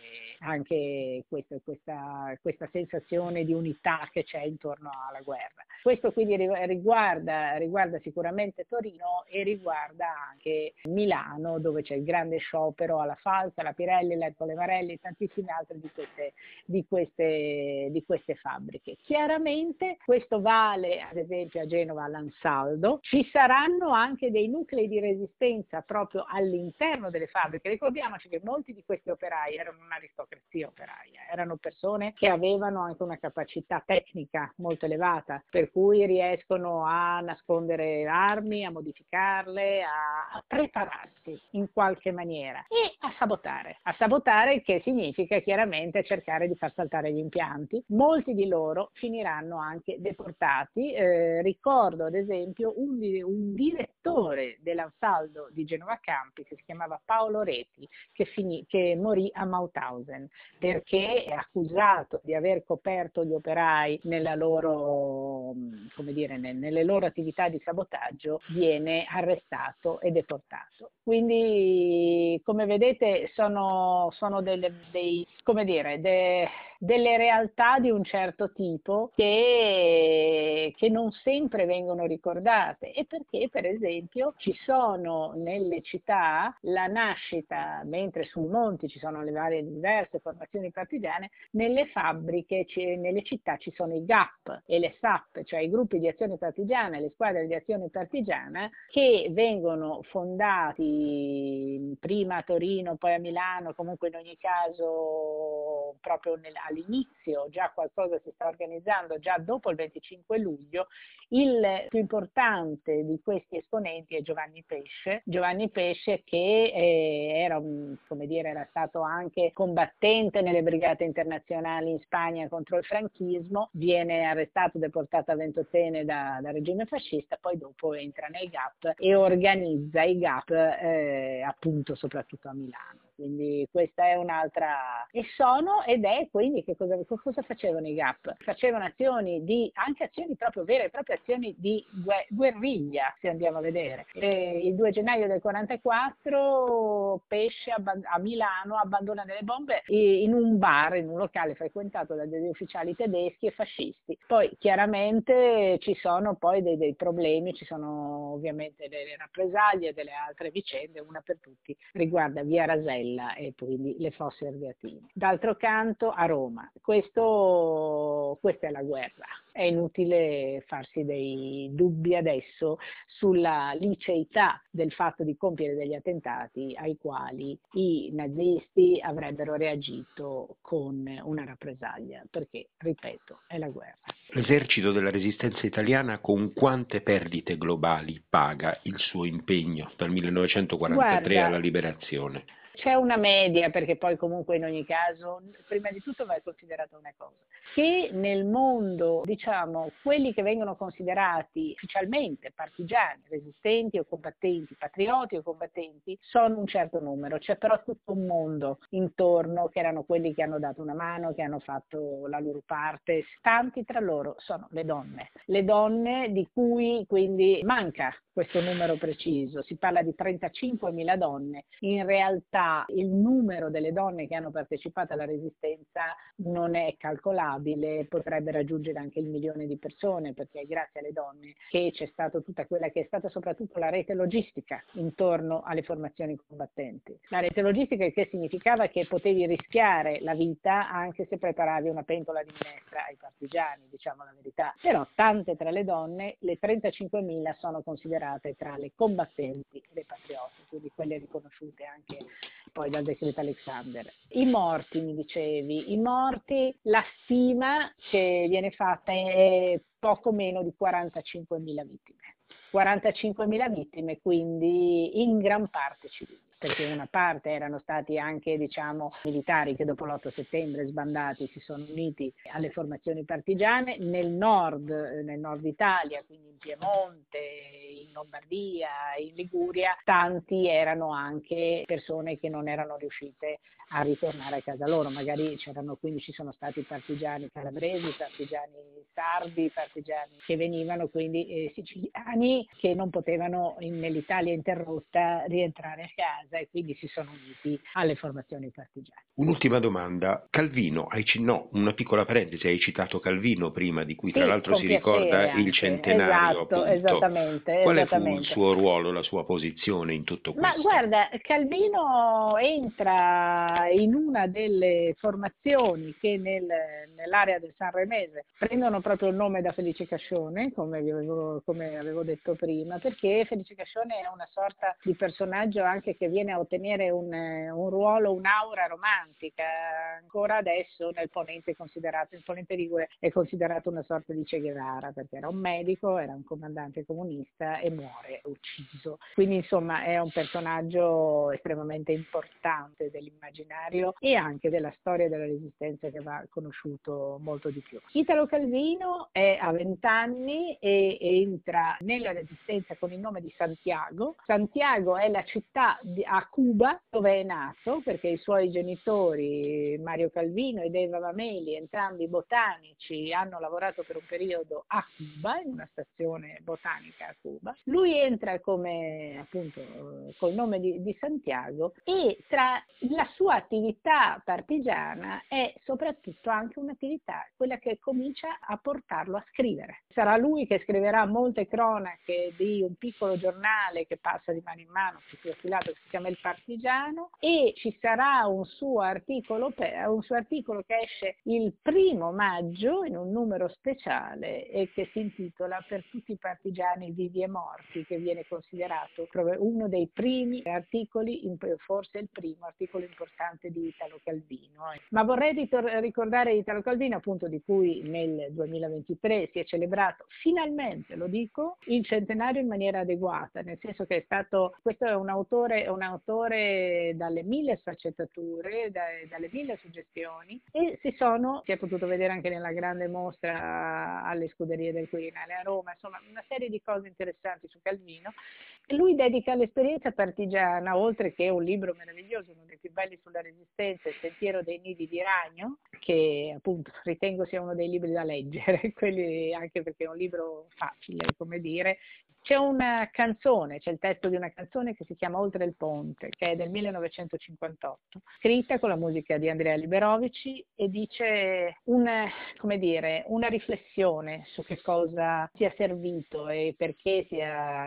anche questa, questa, questa sensazione di unità che c'è intorno alla guerra. Questo quindi riguarda, riguarda sicuramente Torino e riguarda anche Milano, dove c'è il grande sciopero alla Falsa, alla Pirelli, l'Ercole Marelli e tantissime altre di queste, di, queste, di queste fabbriche. Chiaramente questo vale ad esempio a Genova all'Ansaldo. Ci saranno anche dei nuclei di resistenza proprio all'interno delle fabbriche. Ricordiamoci che molti di questi operai erano un'aristocrazia operaia, erano persone che avevano anche una capacità tecnica molto elevata, per cui riescono a nascondere armi, a modificarle, a, a prepararsi in qualche maniera e a sabotare. A sabotare, che significa chiaramente cercare di far saltare gli impianti. Molti di loro finiranno anche deportati. Eh, ricordo ad esempio un, un direttore dell'Ansaldo di Genova Campi che si chiamava Paolo Reti, che, finì, che morì a Mauthausen perché è accusato di aver coperto gli operai nella loro, come dire, nelle loro attività di sabotaggio. Viene arrestato e deportato. Quindi, come vedete, sono, sono delle, dei, come dire, de, delle realtà di un certo tipo che, che non sempre vengono ricordate, e perché per esempio ci sono nelle città la nascita, mentre sui monti ci sono le varie diverse formazioni partigiane, nelle fabbriche, nelle città ci sono i G A P e le S A P, cioè i gruppi di azione partigiana, le squadre di azione partigiana, che vengono fondati prima a Torino, poi a Milano, comunque in ogni caso proprio nel, all'inizio già qualcosa si sta organizzando già dopo il venticinque luglio. Il più importante di questi esponenti è Giovanni Pesce, Giovanni Pesce che eh, era, come dire, era stato anche combattente nelle brigate internazionali in Spagna contro il franchismo, viene arrestato, deportato a Ventotene da, dal regime fascista, poi dopo entra nei G A P e organizza i G A P eh, appunto soprattutto a Milano. Quindi questa è un'altra, e sono ed è quindi che cosa, cosa facevano i G A P? Facevano azioni di, anche azioni proprio vere e proprie azioni di guerriglia, se andiamo a vedere. E il due gennaio del quarantaquattro Pesce a Milano abbandona delle bombe in un bar, in un locale frequentato da degli ufficiali tedeschi e fascisti. Poi chiaramente ci sono poi dei, dei problemi, ci sono ovviamente delle rappresaglie, delle altre vicende, una per tutti riguarda via Rasella e quindi le Fosse Ardeatine. D'altro canto a Roma, questo, questa è la guerra. È inutile farsi dei dubbi adesso sulla liceità del fatto di compiere degli attentati ai quali i nazisti avrebbero reagito con una rappresaglia, perché, ripeto, è la guerra. L'esercito della Resistenza italiana con quante perdite globali paga il suo impegno dal millenovecentoquarantatré Guarda, alla liberazione? c'è una media, perché poi comunque in ogni caso, prima di tutto va considerata una cosa, che nel mondo, diciamo, quelli che vengono considerati ufficialmente partigiani, resistenti o combattenti, patrioti o combattenti, sono un certo numero. C'è però tutto un mondo intorno che erano quelli che hanno dato una mano, che hanno fatto la loro parte. Tanti tra loro sono le donne, le donne di cui quindi manca questo numero preciso. Si parla di trentacinquemila donne. In realtà il numero delle donne che hanno partecipato alla Resistenza non è calcolabile, potrebbe raggiungere anche il milione di persone, perché è grazie alle donne che c'è stata tutta quella che è stata soprattutto la rete logistica intorno alle formazioni combattenti. La rete logistica che significava che potevi rischiare la vita anche se preparavi una pentola di minestra ai partigiani, diciamo la verità. Però tante tra le donne, le trentacinquemila sono considerate tra le combattenti e le patrioti, quindi quelle riconosciute anche poi dal decreto Alexander. I morti, mi dicevi, i morti, la stima che viene fatta è poco meno di quarantacinquemila vittime. quarantacinquemila vittime, quindi in gran parte civili, perché una parte erano stati anche, diciamo, militari che dopo l'otto settembre sbandati si sono uniti alle formazioni partigiane nel nord, nel nord Italia, quindi in Piemonte, in Lombardia, in Liguria. Tanti erano anche persone che non erano riuscite a ritornare a casa loro, magari c'erano, quindi ci sono stati partigiani calabresi, partigiani sardi, partigiani che venivano, quindi eh, siciliani, che non potevano in, nell'Italia interrotta rientrare a casa e quindi si sono uniti alle formazioni partigiane. Un'ultima domanda. Calvino, hai, no, una piccola parentesi, hai citato Calvino prima, di cui tra Sì, l'altro con si ricorda piacere il anche. centenario, Esatto, appunto. esattamente, Quale fu il esattamente. suo ruolo, la sua posizione in tutto Ma questo? guarda, Calvino entra in una delle formazioni che nel, nell'area del Sanremese prendono proprio il nome da Felice Cascione, come avevo, come avevo detto prima, perché Felice Cascione è una sorta di personaggio anche che viene a ottenere un, un ruolo, un'aura romantica. Ancora adesso nel Ponente considerato, il Ponente Ligure è considerato una sorta di Che Guevara, perché era un medico, era un comandante comunista e muore ucciso. Quindi insomma è un personaggio estremamente importante dell'immaginario e anche della storia della Resistenza, che va conosciuto molto di più. Italo Calvino è a venti anni e entra nella Resistenza con il nome di Santiago. Santiago è la città di, a Cuba dove è nato, perché i suoi genitori, Mario Calvino ed Eva Mameli, entrambi botanici, hanno lavorato per un periodo a Cuba, in una stazione botanica a Cuba. Lui entra come appunto col nome di, di Santiago, e tra la sua attività partigiana è soprattutto anche un'attività, quella che comincia a portarlo a scrivere. Sarà lui che scriverà molte cronache di un piccolo giornale che passa di mano in mano, più affilato, che si chiama Il Partigiano, e ci sarà un suo articolo, un suo articolo che esce il primo maggio in un numero speciale e che si intitola Per tutti i partigiani vivi e morti, che viene considerato uno dei primi articoli, forse il primo articolo importante di Italo Calvino. Ma vorrei ricordare Italo Calvino, appunto, di cui nel duemilaventitré si è celebrato finalmente, lo dico, il centenario in maniera adeguata, nel senso che è stato, questo è un autore, un autore dalle mille sfaccettature, da, dalle mille suggestioni, e si sono, si è potuto vedere anche nella grande mostra alle Scuderie del Quirinale a Roma, insomma una serie di cose interessanti su Calvino. Lui dedica l'esperienza partigiana, oltre che un libro meraviglioso, uno dei più belli sulla Resistenza, Il Sentiero dei Nidi di Ragno, che appunto ritengo sia uno dei libri da leggere, quelli, anche perché è un libro facile, come dire. C'è una canzone, c'è il testo di una canzone che si chiama Oltre il Ponte, che è del millenovecentocinquantotto, scritta con la musica di Andrea Liberovici, e dice una, come dire, una riflessione su che cosa sia servito e perché sia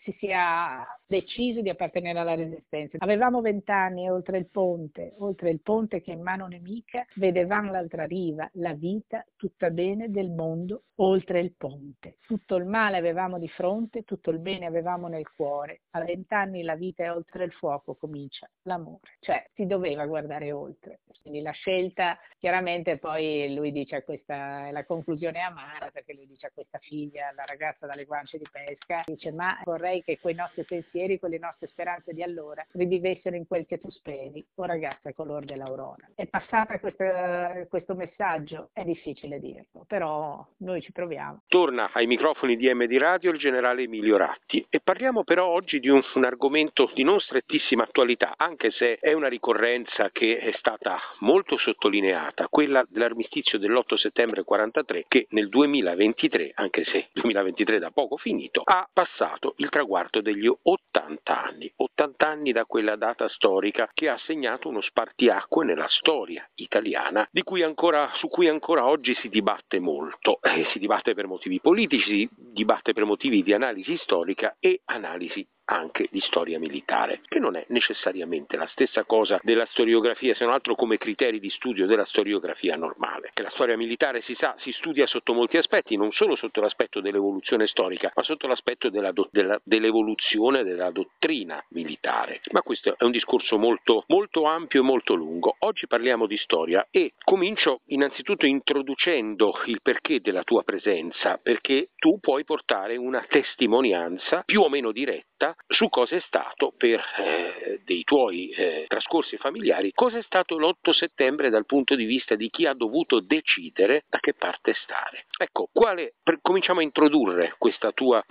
si sia deciso di appartenere alla Resistenza. Avevamo vent'anni e oltre il ponte, oltre il ponte che in mano nemica, vedevamo l'altra riva, la vita tutta bene del mondo oltre il ponte. Tutto il male avevamo di fronte, tutto il bene avevamo nel cuore. A vent'anni la vita è oltre il fuoco, comincia l'amore. Cioè si doveva guardare oltre. Quindi la scelta, chiaramente poi lui dice, questa è la conclusione amara, perché lui dice a questa figlia, la ragazza dalle guance di pesca, dice ma vorrei che quei nostri pensieri, quelle nostre speranze di allora rivivessero in quel che tu speri, o ragazza color dell'aurora. È passata questa, questo messaggio? È difficile dirlo, però noi ci proviamo. Torna ai microfoni di M D Radio il generale Emilio Ratti e parliamo però oggi di un, un argomento di non strettissima attualità, anche se è una ricorrenza che è stata molto sottolineata, quella dell'armistizio dell'otto settembre quarantatré, che nel duemilaventitré, anche se duemilaventitré da poco finito, ha passato il traguardo degli ottanta anni, ottanta anni da quella data storica che ha segnato uno spartiacque nella storia italiana, di cui ancora, su cui ancora oggi si dibatte molto, eh, si dibatte per motivi politici, si dibatte per motivi di analisi storica e analisi anche di storia militare, che non è necessariamente la stessa cosa della storiografia, se non altro come criteri di studio della storiografia normale. Che la storia militare, si sa, si studia sotto molti aspetti, non solo sotto l'aspetto dell'evoluzione storica, ma sotto l'aspetto della do, della, dell'evoluzione della dottrina militare. Ma questo è un discorso molto, molto ampio e molto lungo. Oggi parliamo di storia e comincio innanzitutto introducendo il perché della tua presenza, perché tu puoi portare una testimonianza più o meno diretta su cosa è stato per eh, dei tuoi eh, trascorsi familiari, cosa è stato l'otto settembre dal punto di vista di chi ha dovuto decidere da che parte stare. Ecco, quale, per, cominciamo a introdurre questa tua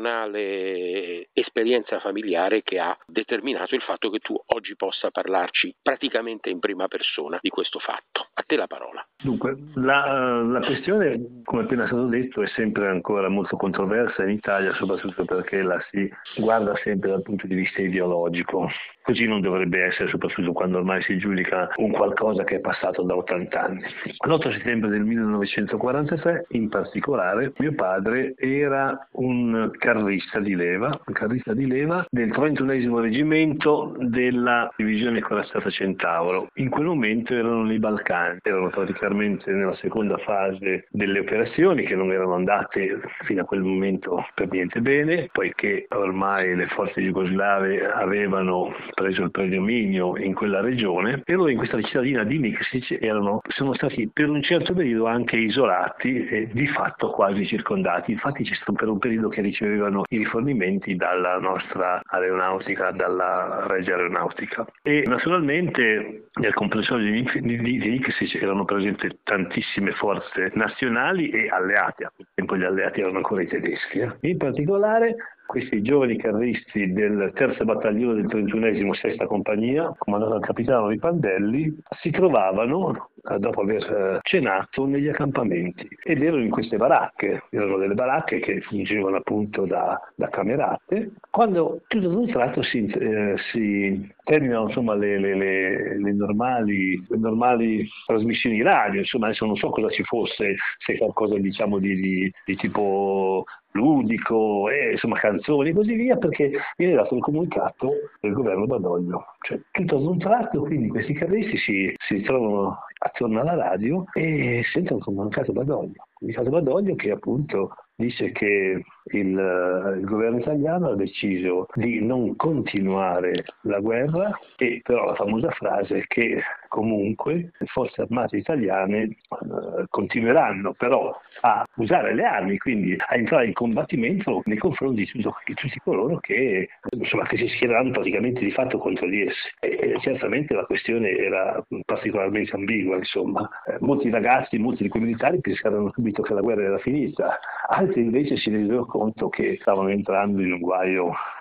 personale esperienza familiare che ha determinato il fatto che tu oggi possa parlarci praticamente in prima persona di questo fatto. A te la parola. Dunque, la, la questione, come appena stato detto, è sempre ancora molto controversa in Italia, soprattutto perché la si guarda sempre dal punto di vista ideologico. Così non dovrebbe essere, soprattutto quando ormai si giudica un qualcosa che è passato da ottanta anni. L'otto settembre del millenovecentoquarantatré, in particolare, mio padre era un carrista di leva, un carrista di leva del trentunesimo reggimento della divisione corazzata Centauro. In quel momento erano nei Balcani, erano praticamente nella seconda fase delle operazioni che non erano andate fino a quel momento per niente bene, poiché ormai le forze jugoslave avevano preso il predominio in quella regione, e loro in questa cittadina di Nikšić erano, sono stati per un certo periodo anche isolati e di fatto quasi circondati. Infatti c'è stato per un periodo che ricevevano i rifornimenti dalla nostra aeronautica, dalla Regia Aeronautica. E naturalmente nel comprensorio di Nikšić erano presenti tantissime forze nazionali e alleate, a quel tempo gli alleati erano ancora i tedeschi. Eh. In particolare questi giovani carristi del terzo battaglione del trentunesimo sesta compagnia, comandato dal capitano Ripandelli, si trovavano, dopo aver cenato, negli accampamenti ed erano in queste baracche, erano delle baracche che fungevano appunto da, da camerate, quando tutto ad un tratto si, eh, si terminano insomma le, le, le, le, normali, le normali trasmissioni radio, insomma adesso non so cosa ci fosse, se qualcosa diciamo di, di, di tipo ludico, e insomma canzoni e così via, perché viene dato il comunicato del governo Badoglio. Cioè tutto ad un tratto, quindi questi carristi si, si trovano attorno alla radio e sentono il comunicato Badoglio. Il comunicato Badoglio che appunto dice che il, il governo italiano ha deciso di non continuare la guerra, e però la famosa frase che comunque le forze armate italiane eh, continueranno però a usare le armi, quindi a entrare in combattimento nei confronti di, tutto, di tutti coloro che, insomma, che si schiereranno praticamente di fatto contro di essi. E, e certamente la questione era particolarmente ambigua, insomma. Eh, molti ragazzi, molti di quei militari pensarono subito che la guerra era finita, altri invece si resero conto che stavano entrando in un guaio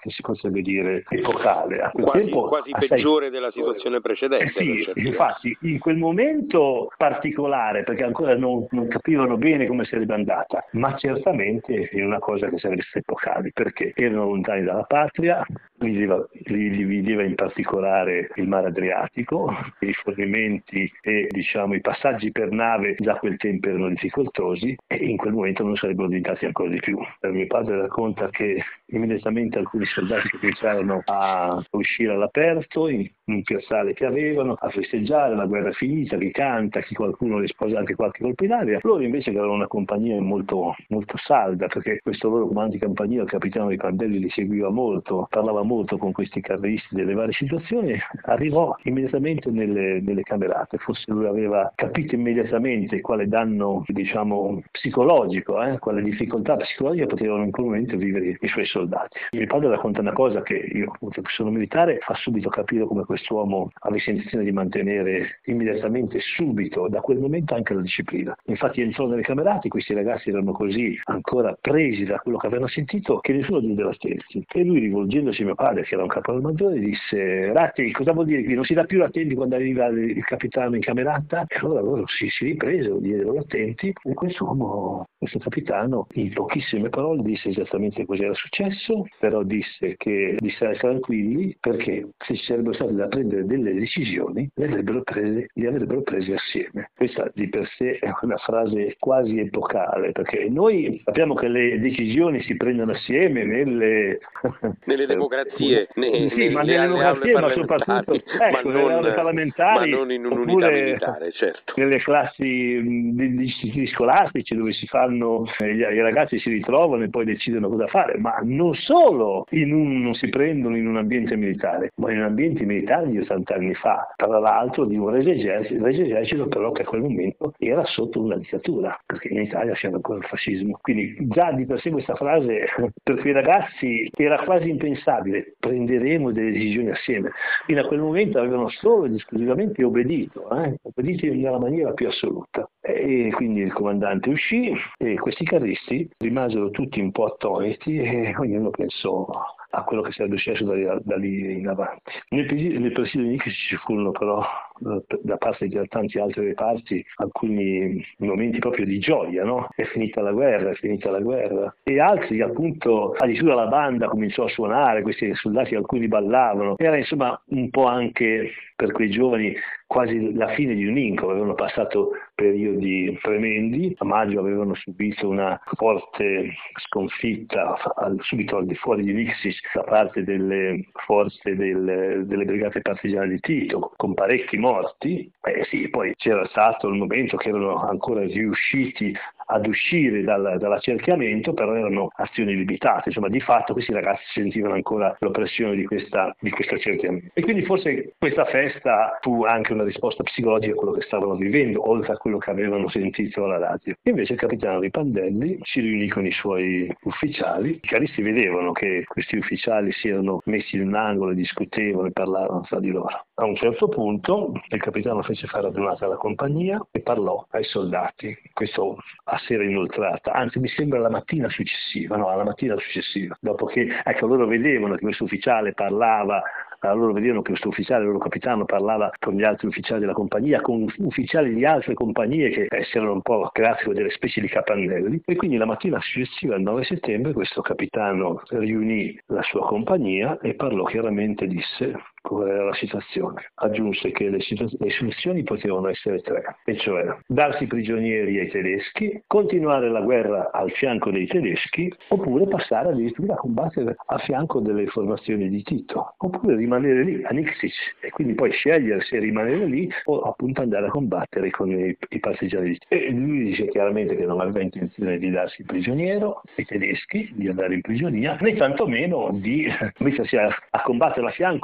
che si potrebbe dire epocale. A quel quasi, tempo, quasi assai... peggiore della situazione precedente. Eh sì, certo. infatti in quel momento particolare, perché ancora non, non capivano bene come sarebbe andata, ma certamente è una cosa che sarebbe stata epocale, perché erano lontani dalla patria, li divideva, li divideva in particolare il mare Adriatico, i fornimenti e diciamo i passaggi per nave già a quel tempo erano difficoltosi e in quel momento non sarebbero diventati ancora di più. Mio padre racconta che immediatamente alcuni soldati cominciarono a uscire all'aperto in un piazzale che avevano, a festeggiare, la guerra è finita, chi canta, chi qualcuno li sposa anche qualche colpo in aria. Loro invece che erano una compagnia molto, molto salda, perché questo loro comandante di compagnia, il capitano dei Prandelli, li seguiva molto, parlava molto con questi carristi delle varie situazioni, arrivò immediatamente nelle, nelle camerate. Forse lui aveva capito immediatamente quale danno, diciamo, psicologico, eh, quale difficoltà psicologica potevano in quel momento vivere i suoi soldati. Mio padre racconta una cosa che io, appunto, che sono militare, fa subito capire come quest'uomo avesse intenzione di mantenere immediatamente, subito, da quel momento anche la disciplina. Infatti entrò nelle camerate, questi ragazzi erano così ancora presi da quello che avevano sentito che nessuno diede la stessi. E lui, rivolgendosi a mio padre, che era un caporale maggiore, disse: Ratti, cosa vuol dire qui? Non si dà più attenti quando arriva il capitano in camerata? E allora loro si, si ripresero, diedero attenti, e quest'uomo, questo capitano, in pochissime parole disse esattamente cosa era successo, però disse che di stare tranquilli perché se ci sarebbero state da prendere delle decisioni le avrebbero prese, le avrebbero prese assieme. Questa di per sé è una frase quasi epocale, perché noi sappiamo che le decisioni si prendono assieme nelle, nelle democrazie, nei, sì, nelle, ma nelle democrazie, ma soprattutto ecco, ma non, nelle aule parlamentari, ma non in un'unità militare, certo. Nelle classi di, di istituti scolastici dove si fanno, eh, i ragazzi si ritrovano e poi decidono cosa fare, ma non solo in un, non si prendono in un ambiente militare, ma in un ambiente militare di ottanta anni fa, tra l'altro di un reso esercito però che a quel momento era sotto una dittatura, perché in Italia c'era ancora il fascismo. Quindi già di per sé questa frase per quei ragazzi era quasi impensabile, prenderemo delle decisioni assieme. Fino a quel momento avevano solo ed esclusivamente obbedito, eh? obbedito nella maniera più assoluta. E quindi il comandante uscì e questi carristi rimasero tutti un po' attoniti e ognuno pensò a quello che sarebbe successo da lì, da lì in avanti. Nel, nel presidio di Nixon ci furono però da parte di tanti altri reparti alcuni momenti proprio di gioia, no? È finita la guerra, è finita la guerra. E altri appunto, addirittura la banda cominciò a suonare, questi soldati alcuni ballavano. Era insomma un po' anche per quei giovani quasi la fine di un incubo, avevano passato periodi tremendi, a maggio avevano subito una forte sconfitta al, subito al di fuori di Lixis da parte delle forze del, delle brigate partigiane di Tito, con parecchi morti. Eh sì, poi c'era stato il momento che erano ancora riusciti ad uscire dal, dall'accerchiamento, però erano azioni limitate, insomma di fatto questi ragazzi sentivano ancora l'oppressione di questa di questo accerchiamento. E quindi forse questa festa fu anche una risposta psicologica a quello che stavano vivendo, oltre a quello che avevano sentito alla radio. E invece il capitano di Prandelli si riunì con i suoi ufficiali, i caristi vedevano che questi ufficiali si erano messi in un angolo e discutevano e parlavano tra di loro. A un certo punto il capitano fece fare radunata alla compagnia e parlò ai soldati, questo a sera inoltrata, anzi mi sembra la mattina successiva, no, alla mattina successiva, dopo che, ecco, loro vedevano che questo ufficiale parlava, loro vedevano che questo ufficiale, il loro capitano, parlava con gli altri ufficiali della compagnia, con ufficiali di altre compagnie che eh, si erano un po' creati delle specie di capannelli, e quindi la mattina successiva, il nove settembre, questo capitano riunì la sua compagnia e parlò chiaramente, disse qual era la situazione. Aggiunse che le, situ- le soluzioni potevano essere tre, e cioè darsi prigionieri ai tedeschi, continuare la guerra al fianco dei tedeschi, oppure passare addirittura a combattere a fianco delle formazioni di Tito, oppure rimanere lì a Nixis e quindi poi scegliere se rimanere lì o appunto andare a combattere con i, i partigiani di Tito. E lui dice chiaramente che non aveva intenzione di darsi prigioniero ai tedeschi, di andare in prigionia, né tantomeno di mettersi a, a combattere a fianco di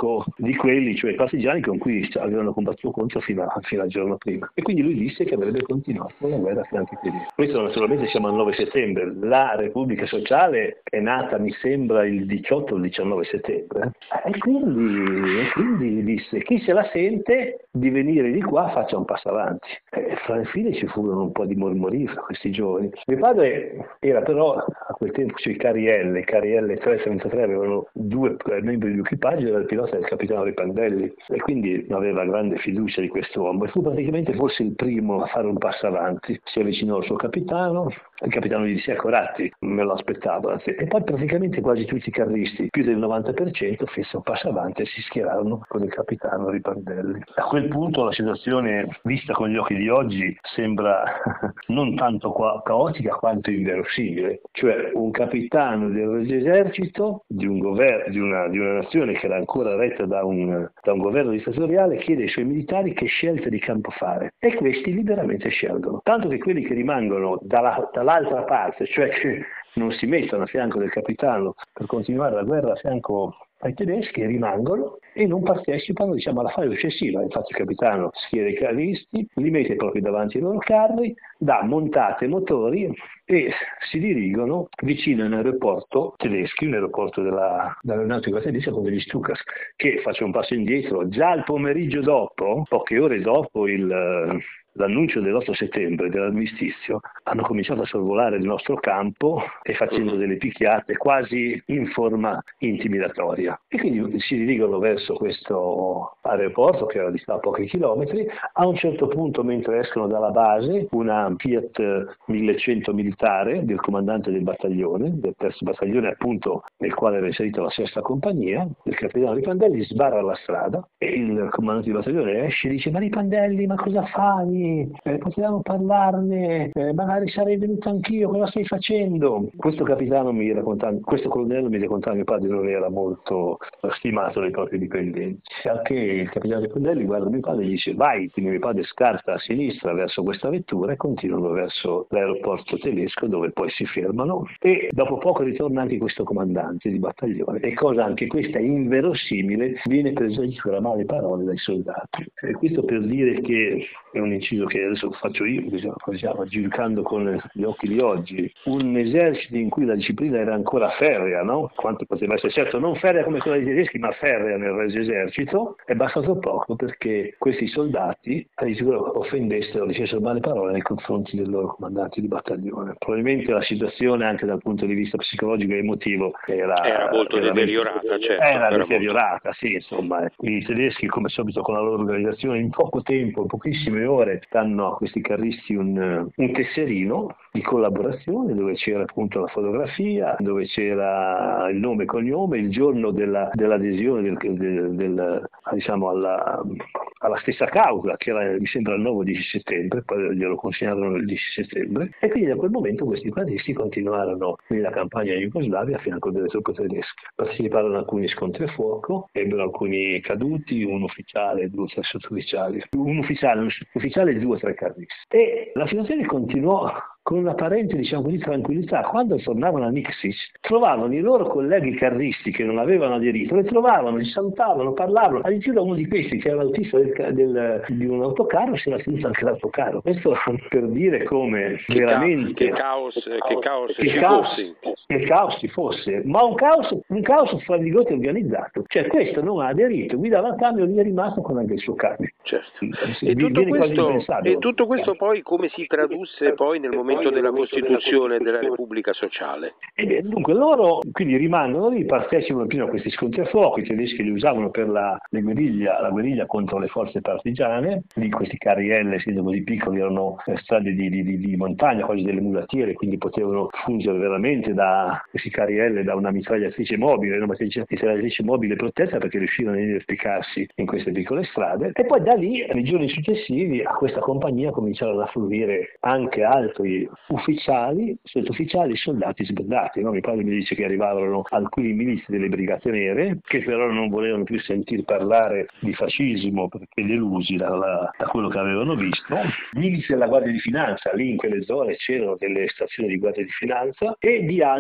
di quelli, cioè i partigiani con cui avevano combattuto contro fino, a, fino al giorno prima. E quindi lui disse che avrebbe continuato la guerra a fianco tedeschi. Questo naturalmente siamo al nove settembre, la Repubblica Sociale è nata mi sembra il diciotto o il diciannove settembre, e quindi, e quindi disse chi se la sente di venire di qua faccia un passo avanti. E fra le file ci furono un po' di mormori fra questi giovani. Mio padre era però a quel tempo sui Carrielle, i Carrielle trecentotrentatré avevano due membri di equipaggio, era il pilota del capitano Ripandelli, e quindi aveva grande fiducia di quest'uomo e fu praticamente forse il primo a fare un passo avanti. Si avvicinò al suo capitano, il capitano gli disse: ecco Ratti, me lo aspettavo, e poi praticamente quasi tutti i carristi, più del novanta per cento, fecero un passo avanti e si schierarono con il capitano Ripandelli. A quel punto la situazione, vista con gli occhi di oggi, sembra non tanto qua- caotica quanto inverosimile, cioè un capitano dell'esercito di un governo, di una, di una nazione che era ancora retta da un, da un governo dittatoriale, chiede ai suoi militari che scelte di campo fare, e questi liberamente scelgono, tanto che quelli che rimangono dalla, dall'altra parte, cioè che non si mettono a fianco del capitano per continuare la guerra a fianco ai tedeschi, rimangono e non partecipano, diciamo, alla fase successiva. Infatti il capitano schiera i carristi, li mette proprio davanti ai loro carri, dà montate motori e si dirigono vicino a un aeroporto tedesco, un aeroporto della, dell'aeronautica tedesca con degli Stukas, che, faccio un passo indietro, già il pomeriggio dopo, poche ore dopo il l'annuncio dell'otto settembre, dell'armistizio, hanno cominciato a sorvolare il nostro campo e facendo delle picchiate quasi in forma intimidatoria. E quindi si dirigono verso questo aeroporto che era distante a pochi chilometri. A un certo punto, mentre escono dalla base, una Fiat millecento militare del comandante del battaglione, del terzo battaglione appunto nel quale era inserita la sesta compagnia, del capitano Ripandelli, sbarra la strada e il comandante del battaglione esce e dice: ma Ripandelli, ma cosa fai? Eh, potevamo parlarne, eh, magari sarei venuto anch'io, cosa stai facendo? Questo capitano mi raccontava, questo colonnello mi raccontava, mio padre non era molto stimato dai propri dipendenti, anche il capitano Ripandelli guarda mio padre e gli dice: vai, quindi mio padre scarta a sinistra verso questa vettura e continuano verso l'aeroporto tedesco, dove poi si fermano, e dopo poco ritorna anche questo comandante di battaglione, e cosa anche questa inverosimile, viene presa in giro a male parole dai soldati. E questo per dire che è un inciso che adesso faccio io, diciamo, giudicando con gli occhi di oggi, un esercito in cui la disciplina era ancora ferrea, no? Quanto poteva essere, certo non ferrea come quella dei tedeschi, ma ferrea nel resto esercito, è bastato poco perché questi soldati offendessero, dicessero male parole nei confronti del loro comandante di battaglione. Probabilmente la situazione anche dal punto di vista psicologico e emotivo era, era molto deteriorata, certo. Era, era deteriorata, molto... sì, insomma. I tedeschi, come subito con la loro organizzazione, in poco tempo, in pochissime ore, danno a questi carristi un, un tesserino di collaborazione dove c'era appunto la fotografia, dove c'era il nome e cognome, il giorno della, dell'adesione del, del, del, diciamo alla, alla stessa causa, che era mi sembra il nove dieci settembre, poi glielo consegnarono il dieci settembre, e quindi da quel momento questi carristi continuarono nella campagna in Jugoslavia a fianco delle truppe tedesche. Parteciparono a alcuni scontri a fuoco, ebbero alcuni caduti, un ufficiale e due o tre sottufficiali, un ufficiale, un ufficiale e due o tre carristi. E la situazione continuò con un'apparente, diciamo così, tranquillità. Quando tornavano a Nikšić, trovavano i loro colleghi carristi che non avevano aderito, li trovavano, li salutavano, parlavano. Addirittura uno di questi, che era l'autista del, del, di un autocarro, si era tenuto anche l'autocarro. Questo per dire come che veramente... Ca- che caos, che caos che ci caos, fosse. Che caos ci fosse, ma un caos, un caos fra virgolette organizzato. Cioè questo non ha aderito, guidava il camion, lì è rimasto con anche il suo camion. Certo. Sì, E, tutto questo, e tutto questo eh. poi come si tradusse poi nel momento della Costituzione della Repubblica Sociale? E beh, dunque loro quindi rimangono lì, partecipano prima a questi scontri a fuoco, i tedeschi li usavano per la, le guerriglia, la guerriglia contro le forze partigiane, lì questi carrielle, essendo così piccoli, erano eh, strade di, di, di montagna, quasi delle mulattiere, quindi potevano fungere veramente da questi carrielle da una mitragliatrice mobile, una mitragliatrice mobile protetta, perché riuscivano a identificarsi in queste piccole strade. E poi da lì, nei giorni successivi, a questa compagnia cominciarono a fluire anche altri ufficiali, sottufficiali, soldati sbandati, no? Mi padre mi dice che arrivarono alcuni milizi delle Brigate Nere, che però non volevano più sentir parlare di fascismo perché delusi da, da quello che avevano visto. Milizi della Guardia di Finanza, lì in quelle zone c'erano delle stazioni di Guardia di Finanza, e di altri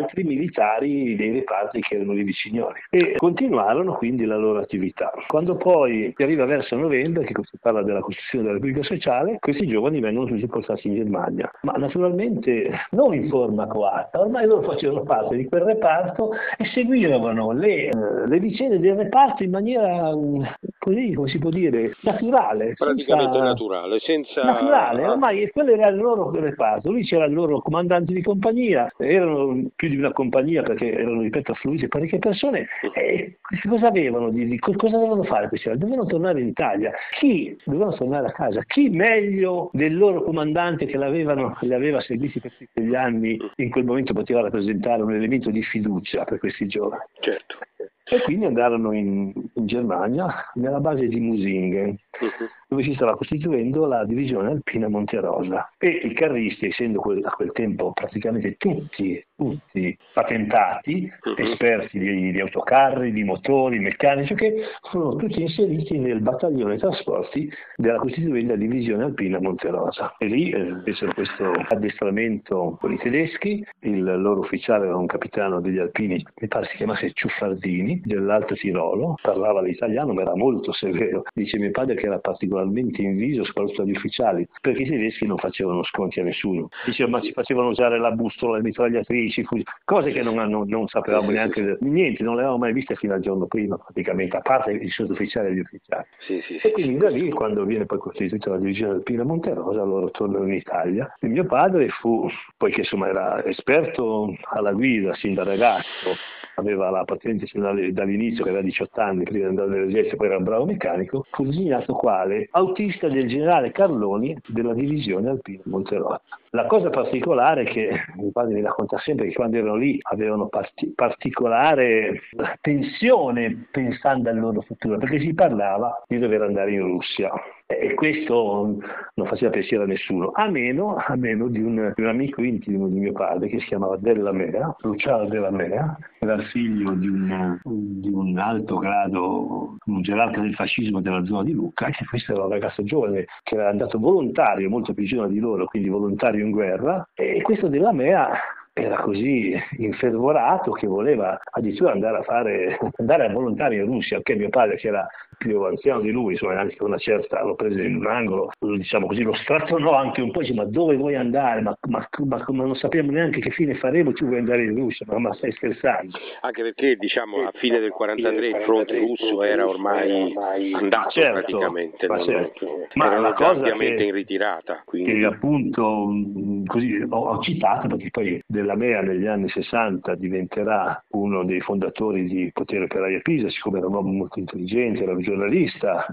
altri militari dei reparti che erano lì viciniori, e continuarono quindi la loro attività. Quando poi si arriva verso novembre, che si parla della costruzione della Repubblica Sociale, questi giovani vengono tutti portati in Germania, ma naturalmente non in forma coatta, ormai loro facevano parte di quel reparto e seguivano le, eh, le vicende del reparto in maniera così, come si può dire, naturale. Praticamente senza... naturale, senza... Naturale, ormai quello era il loro reparto, lì c'era il loro comandante di compagnia, erano più di una compagnia perché erano, ripeto, affluite parecchie persone, e cosa avevano di, di cosa dovevano fare questi? Dovevano tornare in Italia. Chi? Dovevano tornare a casa. Chi meglio del loro comandante che l'avevano, li aveva seguiti per tutti quegli anni, in quel momento poteva rappresentare un elemento di fiducia per questi giovani. Certo. E quindi andarono in, in Germania, nella base di Musingen, uh-huh. dove si stava costituendo la divisione alpina Monterosa. E i carristi, essendo quel, a quel tempo praticamente tutti, tutti patentati, uh-huh. esperti di, di autocarri, di motori, meccanici, che furono tutti inseriti nel battaglione trasporti della costituenda divisione alpina Monterosa. E lì eh, fecero questo addestramento con i tedeschi. Il loro ufficiale era un capitano degli alpini, mi pare si chiamasse Ciuffardini, dell'Alto Tirolo, parlava l'italiano ma era molto severo. Dice mio padre che era particolarmente inviso soprattutto agli ufficiali, perché i tedeschi non facevano sconti a nessuno. Diceva ma ci facevano usare la bustola, le mitragliatrici, cose che non, non, non sapevamo neanche, niente, non le avevamo mai viste fino al giorno prima praticamente, a parte i sottufficiali e gli ufficiali. Sì, sì, sì, e quindi da lì, quando viene poi costituita la divisione alpina Monterosa, loro tornano in Italia. E mio padre fu, poiché insomma era esperto alla guida sin da ragazzo, aveva la patente dall'inizio, che aveva diciotto anni prima di andare nell'esercito, poi era un bravo meccanico, fu designato quale autista del generale Carloni della divisione alpina Monterosa. La cosa particolare che mio padre mi racconta sempre che quando erano lì avevano parti- particolare tensione pensando al loro futuro, perché si parlava di dover andare in Russia. E questo non faceva piacere a nessuno, a meno, a meno di, un, di un amico intimo di mio padre che si chiamava Della Mea, Luciano Della Mea, era il figlio di un, di un alto grado, un gerarca del fascismo della zona di Lucca, e questo era un ragazzo giovane che era andato volontario, molto più giovane di loro, quindi volontario in guerra, e questo Della Mea era così infervorato che voleva addirittura andare a fare andare a volontario in Russia, anche mio padre, che era più anziano di lui, insomma anche una certa, lo prese in un angolo, diciamo così, lo strattonò anche un po', dice ma dove vuoi andare? Ma, ma, ma, ma non sappiamo neanche che fine faremo, tu vuoi andare in Russia? Ma, ma stai scherzando? Anche perché diciamo a fine del quarantatré il fronte russo era ormai andato, certo, praticamente, ma, non, certo. ma erano la già cosa ampiamente che, in ritirata. Quindi... Che appunto così ho, ho citato, perché poi Della Mea negli anni sessanta diventerà uno dei fondatori di Potere Operaio a Pisa, siccome era un uomo molto intelligente, era un giornalista,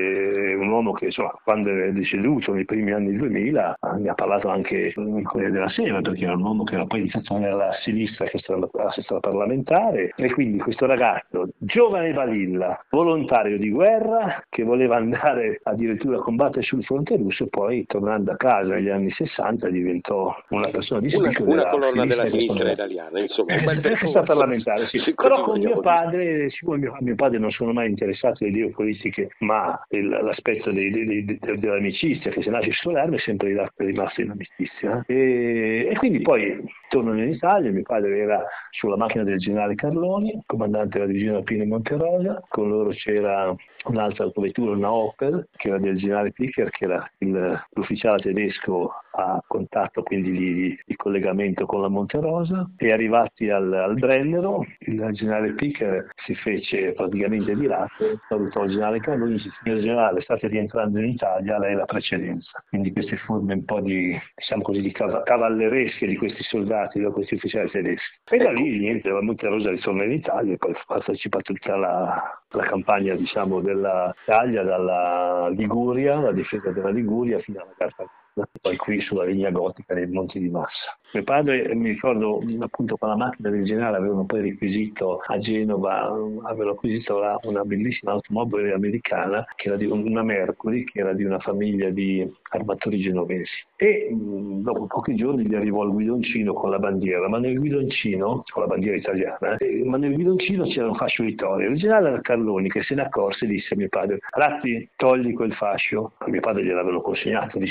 e un uomo che insomma quando è deceduto nei primi anni duemila ne ha parlato anche in Corriere della Sera, perché era un uomo che era poi iniziato alla sinistra, che era la sinistra parlamentare, e quindi questo ragazzo giovane Balilla, volontario di guerra, che voleva andare addirittura a combattere sul fronte russo, poi tornando a casa negli anni sessanta diventò una persona di spicco una, una della colonna sinistra, della sinistra italiana, insomma un bel percorso parlamentare, sì. Sì, Però con mio dire. padre, siccome mio, mio padre non sono mai interessato alle idee politiche, ma il, l'aspetto dei, dei, dei, dell'amicizia, che se nasce sull'arma è sempre rimasto in amicizia, e, e quindi poi tornano in Italia. Mio padre era sulla macchina del generale Carloni, comandante della divisione alpina in Monterosa, con loro c'era un'altra autovettura, una Opel, che era del generale Picker, che era il, l'ufficiale tedesco a contatto, quindi di, di collegamento con la Monterosa, e arrivati al, al Brennero il generale Picker si fece praticamente di lato, salutò il generale Carloni e disse: signor generale, state rientrando in Italia, lei la precedenza. Quindi queste forme un po' di, diciamo così, di cavalleresche di questi soldati, di questi ufficiali tedeschi. E da lì niente, la Monterosa ritorna in Italia e poi partecipa a tutta la, la campagna, diciamo, dell'Italia, dalla Liguria, la difesa della Liguria fino alla Carta, poi qui sulla linea gotica nei Monti di Massa. Mio padre, mi ricordo appunto con la macchina del generale avevano poi requisito a Genova, avevano acquisito la, una bellissima automobile americana che era di una Mercury, che era di una famiglia di armatori genovesi, e mh, dopo pochi giorni gli arrivò il guidoncino con la bandiera, ma nel guidoncino, con la bandiera italiana, eh, ma nel guidoncino c'era un fascio vittoria. Il generale era Carloni, che se ne accorse e disse a mio padre: Ratti, togli quel fascio. A mio padre gliel'avevano consegnato, dice: togli quel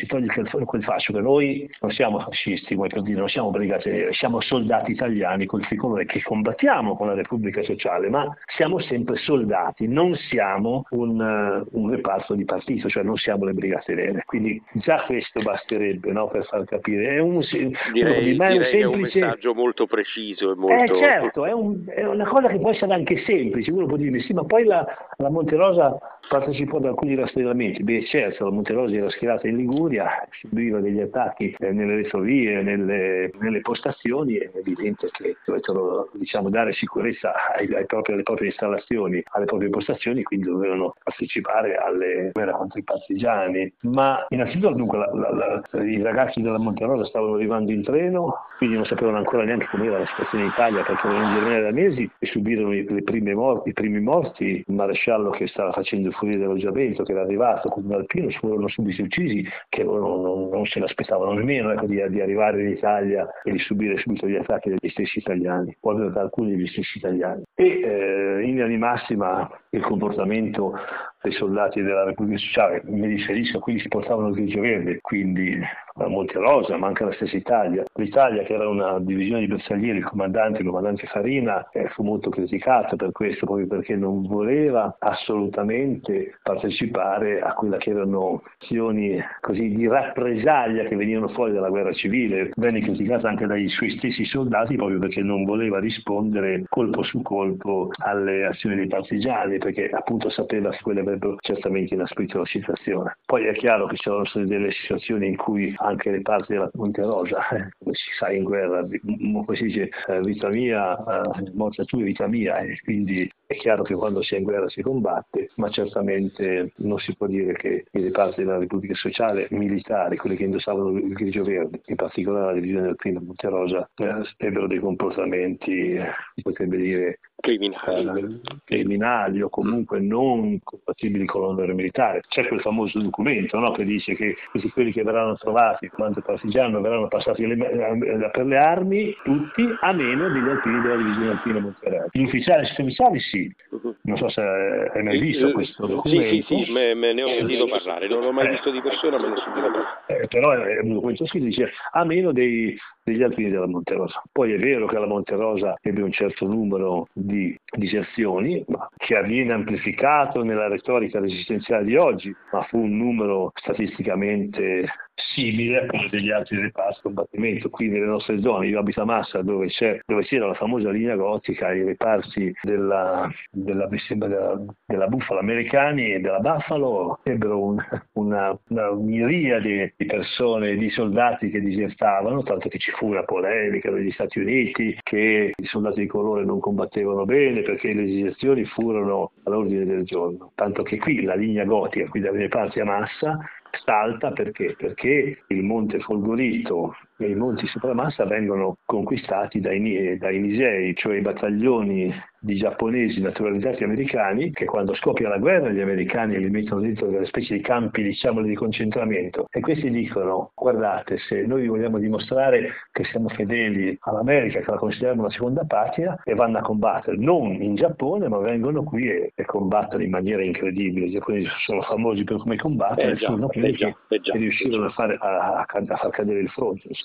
quel fascio, che noi non siamo fascisti, come per dire, non siamo brigate nere, siamo soldati italiani col tricolore che combattiamo con la Repubblica Sociale, ma siamo sempre soldati, non siamo un, uh, un reparto di partito, cioè non siamo le brigate nere. Quindi già questo basterebbe, no, per far capire. È un, direi, uno, è un direi semplice... che è un messaggio molto preciso e molto... Eh certo, è, un, è una cosa che può essere anche semplice, uno può dire sì, ma poi la, la Monterosa partecipò ad alcuni rastrellamenti. Beh certo, la Monterosa era schierata in Liguria, subiva degli attacchi eh, nelle retrovie, nelle, nelle postazioni, è evidente che dovevano, diciamo, dare sicurezza ai, ai propri, alle proprie installazioni, alle proprie postazioni, quindi dovevano partecipare alle guerre contro i partigiani. Ma innanzitutto dunque la, la, la, i ragazzi della Monterosa stavano arrivando in treno, quindi non sapevano ancora neanche com'era la situazione in Italia, perché erano in Germania da mesi e subirono i, le prime morti, i primi morti. Il maresciallo che stava facendo fuori dell'alloggiamento, che era arrivato con un alpino, furono subito uccisi, che loro non, non se l'aspettavano nemmeno, ecco, di, di arrivare in Italia e di subire subito gli attacchi degli stessi italiani, o almeno da alcuni degli stessi italiani. E eh, in linea di massima il comportamento dei soldati della Repubblica Sociale, mi riferisco a quelli che portavano il grigio verde, quindi la Monterosa, ma anche la stessa Italia. L'Italia, che era una divisione di bersaglieri, il comandante, il comandante Farina, eh, fu molto criticato per questo, proprio perché non voleva assolutamente partecipare a quella che erano azioni così di rappresaglia che venivano fuori dalla guerra civile. Venne criticata anche dai suoi stessi soldati proprio perché non voleva rispondere colpo su colpo alle azioni dei partigiani, perché appunto sapeva che quelle avrebbero certamente inasprito la situazione. Poi è chiaro che c'erano state delle situazioni in cui anche le parti della Monterosa, eh, come si sa in guerra, come si dice, eh, vita mia, eh, morte tua, vita mia, e quindi è chiaro che quando si è in guerra si combatte, ma certamente non si può dire che i reparti della Repubblica Sociale militari, quelli che indossavano il grigio verde, in particolare la divisione del primo Monterosa, eh, ebbero dei comportamenti, eh, si potrebbe dire, criminali. Eh, criminali o comunque non compatibili con l'onore militare. C'è quel famoso documento, no, che dice che tutti quelli che verranno trovati il comando partigiano verranno passati le, per le armi, tutti, a meno degli alpini della divisione alpina Monterosa. Gli ufficiali e sottufficiali sì, non so se hai mai visto questo documento. Sì, sì, sì, me, me ne ho sentito parlare, non l'ho mai visto di persona, ma ne ho sentito parlare. Eh, però è un documento scritto, dice a meno dei, degli alpini della Monterosa. Poi è vero che la Monterosa ebbe un certo numero di diserzioni, ma che avviene amplificato nella retorica resistenziale di oggi, ma fu un numero statisticamente simile a quello degli altri reparti di combattimento. Qui nelle nostre zone, io abito a Massa, dove, c'è, dove c'era la famosa linea gotica, i reparti della, della, della, della Buffalo americani e della Buffalo ebbero un, una, una miriade di persone, di soldati che disertavano, tanto che ci fu una polemica negli Stati Uniti che i soldati di colore non combattevano bene perché le diserzioni furono all'ordine del giorno, tanto che qui la linea gotica, qui dalle parti a Massa, salta perché? Perché il Monte Folgorito e i monti sopra Massa vengono conquistati dai, dai Nisei, cioè i battaglioni di giapponesi naturalizzati americani, che quando scoppia la guerra gli americani li mettono dentro delle specie di campi, diciamo, di concentramento, e questi dicono: guardate, se noi vogliamo dimostrare che siamo fedeli all'America, che la consideriamo una seconda patria, e vanno a combattere non in Giappone, ma vengono qui e, e combattono in maniera incredibile. I giapponesi sono famosi per come combattere, eh già, sono quelli eh già, che, eh già, che riuscirono a, fare, a, a, a far cadere il fronte.